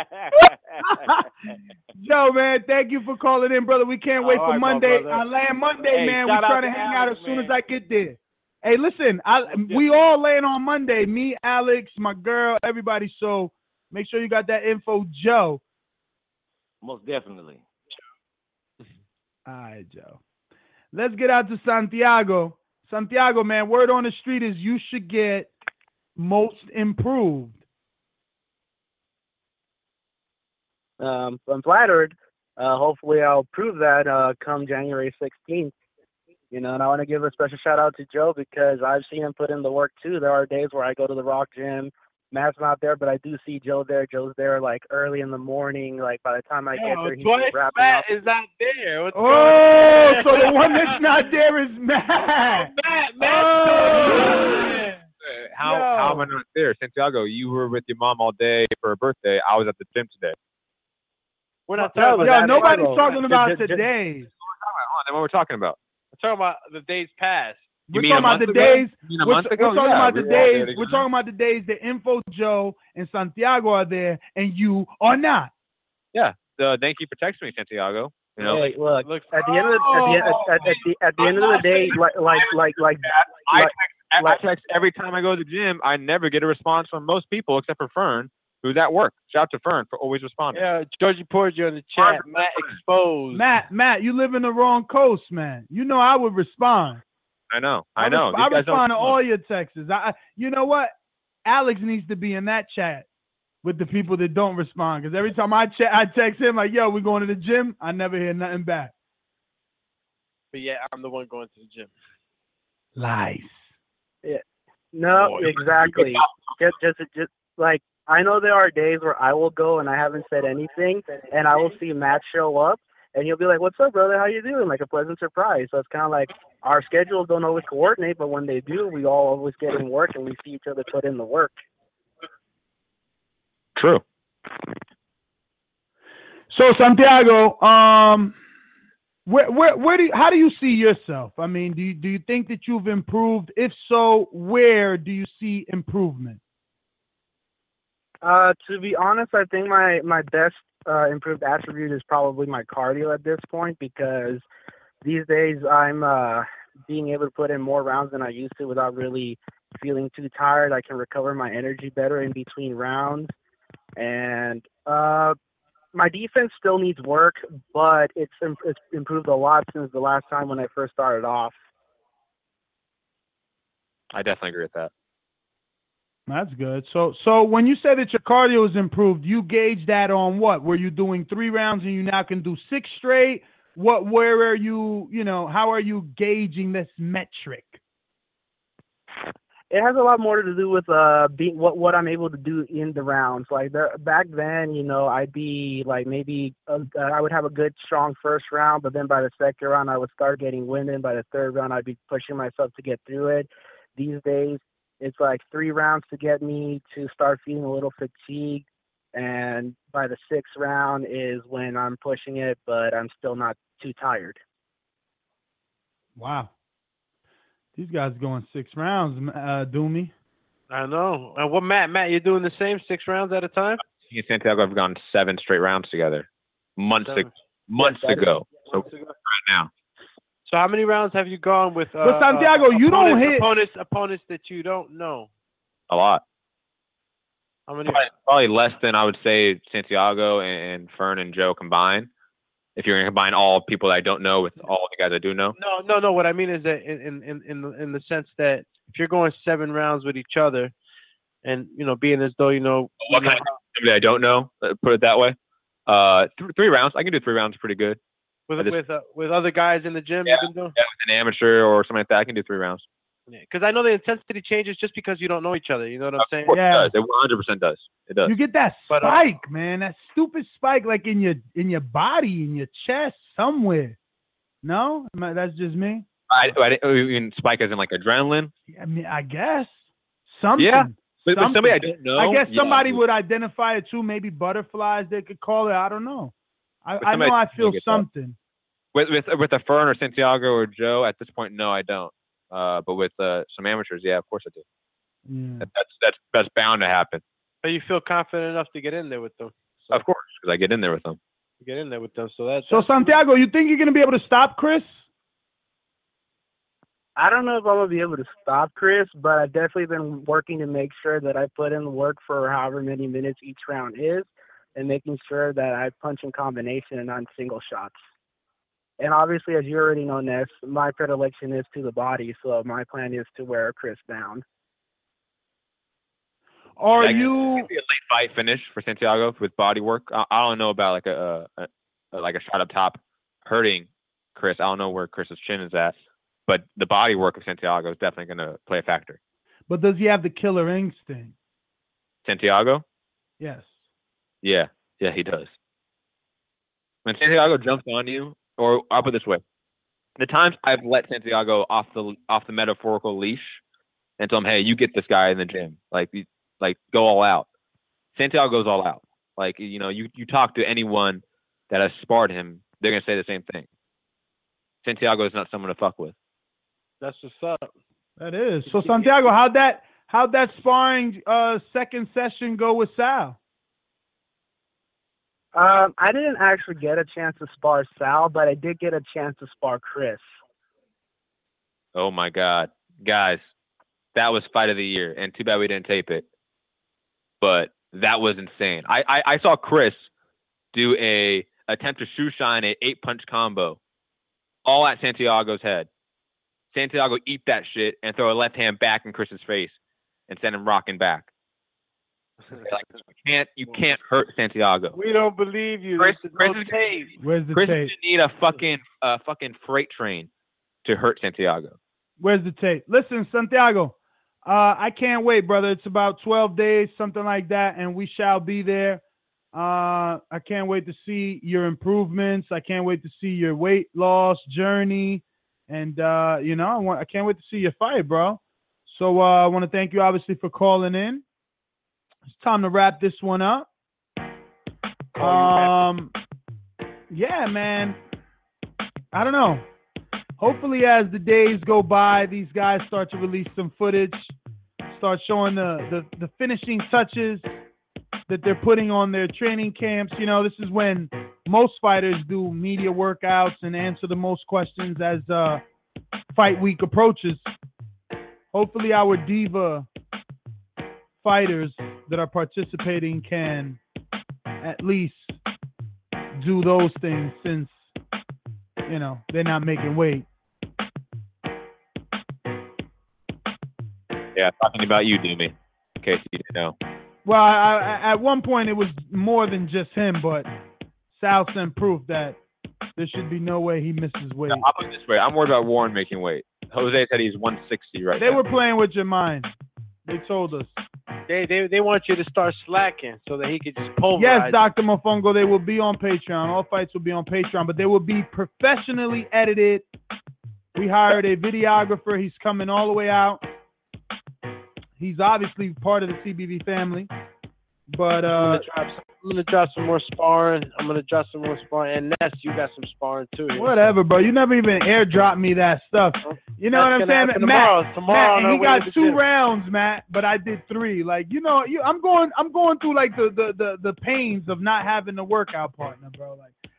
Joe, man, thank you for calling in, brother. We can't wait All for right, my Monday. brother. I land Monday, Hey, man. We're shout out trying to to hang out Alex, as soon man. as I get there. Hey, listen, I, we all land on Monday. Me, Alex, my girl, everybody. So make sure you got that info, Joe. Most definitely. All right, Joe. Let's get out to Santiago. Santiago, man, word on the street is you should get most improved. Um, I'm flattered. Uh, hopefully, I'll prove that uh, come January sixteenth. You know, and I want to give a special shout out to Joe because I've seen him put in the work too. There are days where I go to the Rock Gym, Matt's not there, but I do see Joe there. Joe's there like early in the morning. Like by the time I get Oh, there, he's twice just wrapping Matt up. is not there. What's Oh, so the one that's not there is Matt. Matt, Oh. How Yo. how am I not there? Santiago, you were with your mom all day for her birthday. I was at the gym today. We're not No, talking but about Yo, that's nobody's Chicago. talking about Just- just- today. Oh, then what we're talking about? We're talking about the days past. You We're mean talking a about the month ago? days. You mean a We're, month we're ago? talking Yeah, about the we were all there days. We're together. talking about the days that Info Joe and Santiago are there, and you are not. Yeah. So thank you for texting me, Santiago. You know, Hey, look, Look, at the end of the, at the, at, at, at the at the end of the day, like like like like I like- text, I like- text every time I go to the gym. I never get a response from most people except for Fern, who's at work. Shout out to Fern for always responding. yeah, Georgie Porgy in the chat. Matt exposed. Matt, Matt, you live in the wrong coast, man. You know I would respond. I know. I, I know. res- These I guys don't respond to respond. all your texts. I, I- you know what? Alex needs to be in that chat with the people that don't respond. Because every time I chat, I text him like, "Yo, we going to the gym." I never hear nothing back. But yeah, I'm the one going to the gym. Lies. no, Oh, exactly. Just just just like I know there are days where I will go and I haven't said anything, and I will see Matt show up, and he'll be like, "What's up, brother? How you doing?" Like a pleasant surprise. So it's kind of like our schedules don't always coordinate, but when they do, we all always get in work and we see each other put in the work. True. So Santiago, um, where where where do you, how do you see yourself? I mean, do you, do you think that you've improved? If so, where do you see improvement? Uh, to be honest, I think my my best uh, improved attribute is probably my cardio at this point because these days I'm uh, being able to put in more rounds than I used to without really feeling too tired. I can recover my energy better in between rounds, and uh, my defense still needs work, but it's im- it's improved a lot since the last time when I first started off. I definitely agree with that. That's good. So so when you say that your cardio is improved, you gauge that on what? Were you doing three rounds and you now can do six straight? What? Where are you? You know, how are you gauging this metric? It has a lot more to do with uh being what what I'm able to do in the rounds. Like there, back then, you know, I'd be like maybe uh, I would have a good strong first round, but then by the second round I would start getting winded. By the third round I'd be pushing myself to get through it. These days it's like three rounds to get me to start feeling a little fatigued, and by the sixth round is when I'm pushing it, but I'm still not too tired. Wow. These guys going six rounds, uh, Doomy. I know. And what, Matt? Matt, you're doing the same six rounds at a time? Me and Santiago have gone seven straight rounds together, months Seven. ag- months Yes, that is- ago. yes, So months ago. right now. So how many rounds have you gone with? Uh, But Santiago, uh, you don't opponents- hit- opponents opponents that you don't know. A lot. How many? Probably, probably less than I would say Santiago and Fern and Joe combined. If you're gonna combine all people that I don't know with all the guys I do know. No, no, no. What I mean is that in in in in the, in the sense that if you're going seven rounds with each other, and you know, being as though you know What kind of somebody I don't know? uh, Put it that way. Uh, th- three rounds. I can do three rounds pretty good. with I just- with uh, with other guys in the gym, Yeah, you've been doing. yeah, with an amateur or something like that, I can do three rounds. Because I know the intensity changes just because you don't know each other. You know what I'm saying? Of course it does. It one hundred percent does. It does. You get that But, uh, spike, man. That stupid spike, like in your in your body, in your chest, somewhere. No, Am I- that's just me. I, I didn't you mean spike as in like adrenaline. I mean, I guess something. Yeah, but, but something. somebody I don't know. I guess yeah, somebody dude. would identify it too. Maybe butterflies, they could call it. I don't know. I, But I know somebody I feel get that. something. With with with a Fern or Santiago or Joe at this point, no, I don't. Uh, but with uh, some amateurs, yeah, of course I do. Yeah. That, that's that's that's bound to happen. But you feel confident enough to get in there with them. So Of course, because I get in there with them. you get in there with them. So that's So Santiago, you think you're gonna be able to stop Chris? I don't know if I'm gonna be able to stop Chris, but I've definitely been working to make sure that I put in the work for however many minutes each round is, and making sure that I punch in combination and not single shots. And obviously, as you already know, Ness, my predilection is to the body, so my plan is to wear Chris down. Are Like, you? It'd be a late fight finish for Santiago with body work. I, I don't know about like a, a, a like a shot up top hurting Chris. I don't know where Chris's chin is at, but the body work of Santiago is definitely going to play a factor. But does he have the killer instinct? Santiago, Yes. yeah, yeah, he does. When Santiago jumps on you, or I'll put it this way, the times I've let Santiago off the off the metaphorical leash and tell him, hey, you get this guy in the gym, like you- like go all out. Santiago goes all out. Like you know, you you talk to anyone that has sparred him, they're gonna say the same thing. Santiago is not someone to fuck with. that's what's up. That is. So Santiago, how'd that how'd that sparring uh second session go with Sal? Um, I didn't actually get a chance to spar Sal, but I did get a chance to spar Chris. Oh my God, guys, that was fight of the year, and too bad we didn't tape it. But that was insane. I I, I saw Chris do a attempt to shoe shine a eight punch combo, all at Santiago's head. Santiago eat that shit and throw a left hand back in Chris's face and send him rocking back. Like, you can't you can't hurt Santiago. We don't believe you. Chris, There's Chris, no is, tape. Where's the Chris tape? doesn't need a fucking uh, fucking freight train to hurt Santiago. Where's the tape? Listen, Santiago, uh, I can't wait, brother. It's about twelve days, something like that, and we shall be there. Uh, I can't wait to see your improvements. I can't wait to see your weight loss journey, and uh, you know, I want. I can't wait to see your fight, bro. So uh, I want to thank you, obviously, for calling in. It's time to wrap this one up. Um, yeah, man. I don't know. Hopefully, as the days go by, these guys start to release some footage, start showing the, the, the finishing touches that they're putting on their training camps. You know, this is when most fighters do media workouts and answer the most questions as uh, fight week approaches. Hopefully, our diva fighters that are participating can at least do those things, since, you know, they're not making weight. Yeah, talking about you, Doomy, in case you didn't know. Well, I, I, at one point it was more than just him, but Sal sent proof that there should be no way he misses weight. No, I'll put it this way. I'm worried about Warren making weight. Jose said he's one sixty right They now. were playing with your mind. They told us. They they they want you to start slacking so that he could just Yes, pulverize. Doctor Mofongo, they will be on Patreon. All fights will be on Patreon, but they will be professionally edited. We hired a videographer. He's coming all the way out. He's obviously part of the C B V family. But I'm, uh, gonna drop some, I'm gonna drop some more sparring. I'm gonna drop some more sparring. And Ness, you got some sparring too. here. whatever, bro. You never even airdrop me that stuff. You know That's what I'm gonna saying? happen Matt, tomorrow. Tomorrow on Matt, our he way got to the two gym. rounds, Matt, but I did three. Like, you know, you, I'm going I'm going through like the, the, the, the pains of not having a workout partner, bro. Like,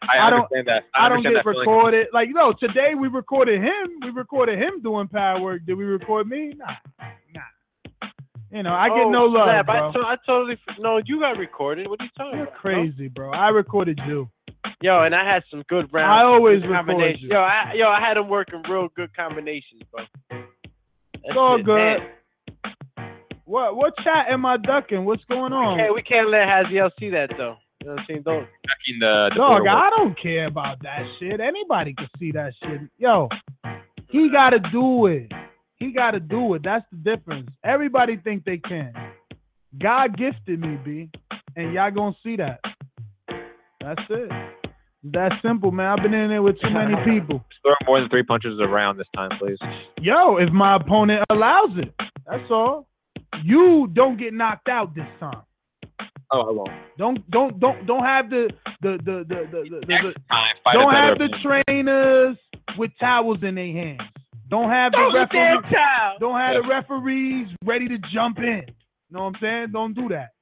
I I don't. understand that. I, I don't understand get that feeling. recorded. Like, no, today we recorded him. We recorded him doing power work. Did we record me? Nah, nah. You know, I get Oh, no love, snap. bro. I, to- I totally no. You got recorded. What are you talking You're about? crazy, bro. I recorded you. Yo, and I had some good rounds. I always good record combinations. you. Yo, I yo, I had them working real good combinations, bro. That It's all shit, good. man. What what chat am I ducking? What's going on? We can't, we can't let Haziel see that though. You know what I'm saying? Don't. Ducking the, the Dog, border I war. don't care about that shit. Anybody can see that shit. Yo, he gotta do it. He gotta do it. That's the difference. Everybody think they can. God gifted me, B, and y'all gonna see that. That's it. That's simple, man. I've been in there with too many people. Throw more than three punches around this time, please. Yo, if my opponent allows it, that's all. You don't get knocked out this time. Oh, I won't. Don't don't don't don't have the the the the the, the, the, Next time, fight don't a better have the opponent. trainers with towels in their hands. Don't have the Don't look referees. damn child. Don't have Yes. the referees ready to jump in. You know what I'm saying? Don't do that.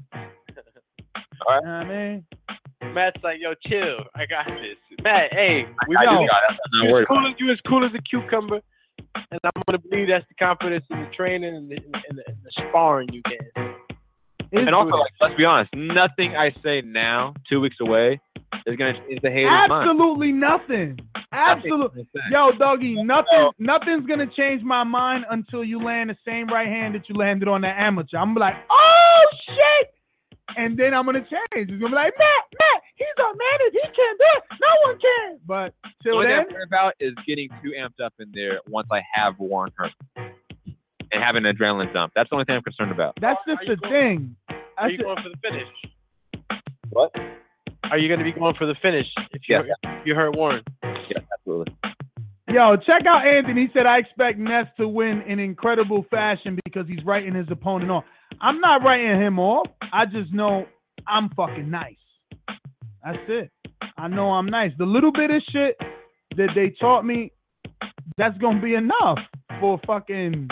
All right. You know what I mean? Matt's like, yo, chill. I got this. Matt, hey, we I know do got it. I'm not you worried as cool about as you as cool as a cucumber, and I'm gonna believe that's the confidence in the training and the, and the, and the sparring you get. it. And also, like, let's be honest, nothing I say now, two weeks away, is gonna change the haters' mind. Absolutely nothing. Absolutely. Yo, doggy, nothing nothing's gonna change my mind until you land the same right hand that you landed on that amateur. I'm like, oh shit! And then I'm gonna change. It's gonna be like, Matt, Matt, he's a man. If he can't do it, no one can. But The till only thing then, I'm worried about is getting too amped up in there once I have Warren Hurt and having an adrenaline dump. That's the only thing I'm concerned about. that's just the thing. Are you That's going for the finish? What? Are you gonna be going for the finish if you Yeah. if you hurt Warren? Yeah, absolutely. Yo, check out Anthony. He said, I expect Ness to win in incredible fashion because he's writing his opponent off. I'm not writing him off. I just know I'm fucking nice. That's it. I know I'm nice. The little bit of shit that they taught me, that's going to be enough for fucking...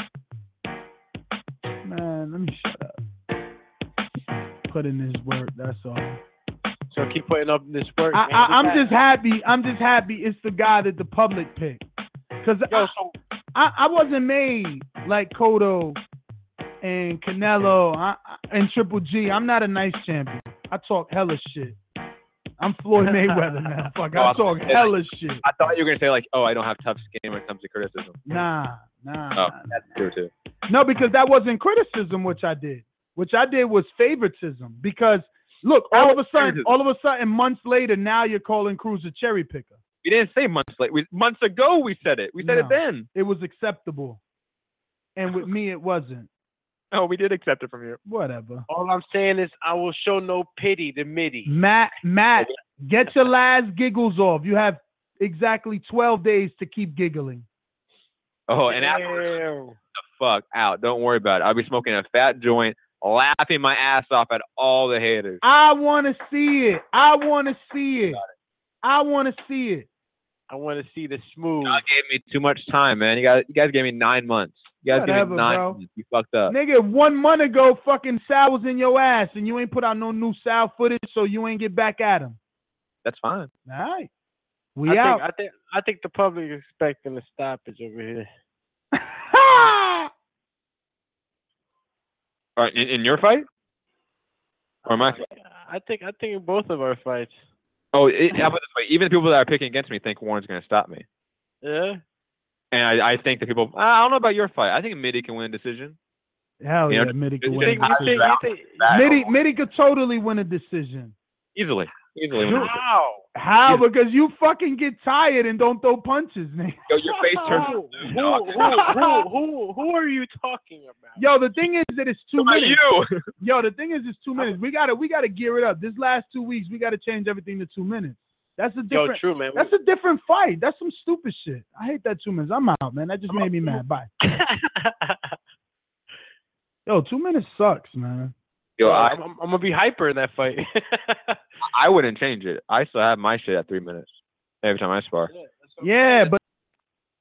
Man, let me shut up. Put in this work, that's all. So keep putting up this work. I, man. I, I'm Get just happy. I'm just happy it's the guy that the public picked. Because back. Yo, so I, I wasn't made like Cotto and Canelo I, I- and Triple G. I'm not a nice champion. I talk hella shit. I'm Floyd Mayweather, man. Fuck, I talk hella shit. I thought you were gonna say like, oh, I don't have tough skin when it comes to criticism. Nah, nah. Oh, nah. that's true too. No, because that wasn't criticism, which I did. Which I did was favoritism. Because look, all of a sudden, all of a sudden, months later, now you're calling Cruz a cherry picker. We didn't say months late. We, months ago we said it. We said No. it then. It was acceptable, and with me, it wasn't. Oh, we did accept it from you. Whatever. all I'm saying is I will show no pity to Mitty. Matt, Matt, get your last giggles off. You have exactly twelve days to keep giggling. Oh, and after the fuck out. Don't worry about it. I'll be smoking a fat joint, laughing my ass off at all the haters. I want to see it. I want to see it. I want to see it. I want to see the smooth. Y'all gave me too much time, man. You guys, you guys gave me nine months. You guys Whatever, gave me nine bro. months. You fucked up. Nigga, one month ago, fucking Sal was in your ass, and you ain't put out no new Sal footage, so you ain't get back at him. That's fine. All right. We I out. think, I think I think the public is expecting a stoppage over here. All right, in, in your fight? Or my fight? I think I think in both of our fights. Oh, it, how about this way? Even the people that are picking against me think Warren's going to stop me. Yeah. And I, I think the people, I don't know about your fight. I think Mitty can win a decision. Hell You yeah, know, Mitty could you win a think- you decision. think- you think- Mitty, Mitty could totally win a decision. Easily. Easily. win a decision. How? How? Because you fucking get tired and don't throw punches, nigga. Yo, your face turns Who, blue, who, dog. who, who, who are you talking about? Yo, the thing is that it's two About minutes. you. Yo, the thing is it's two minutes. We gotta we gotta gear it up. This last two weeks, we gotta change everything to two minutes. That's a Yo, different. true, man. That's a different fight. That's some stupid shit. I hate that two minutes. I'm out, man. That just made me mad. Bye. Yo, two minutes sucks, man. Yo, I, I'm, I'm gonna be hyper in that fight. I wouldn't change it. I still have my shit at three minutes every time I spar. Yeah, but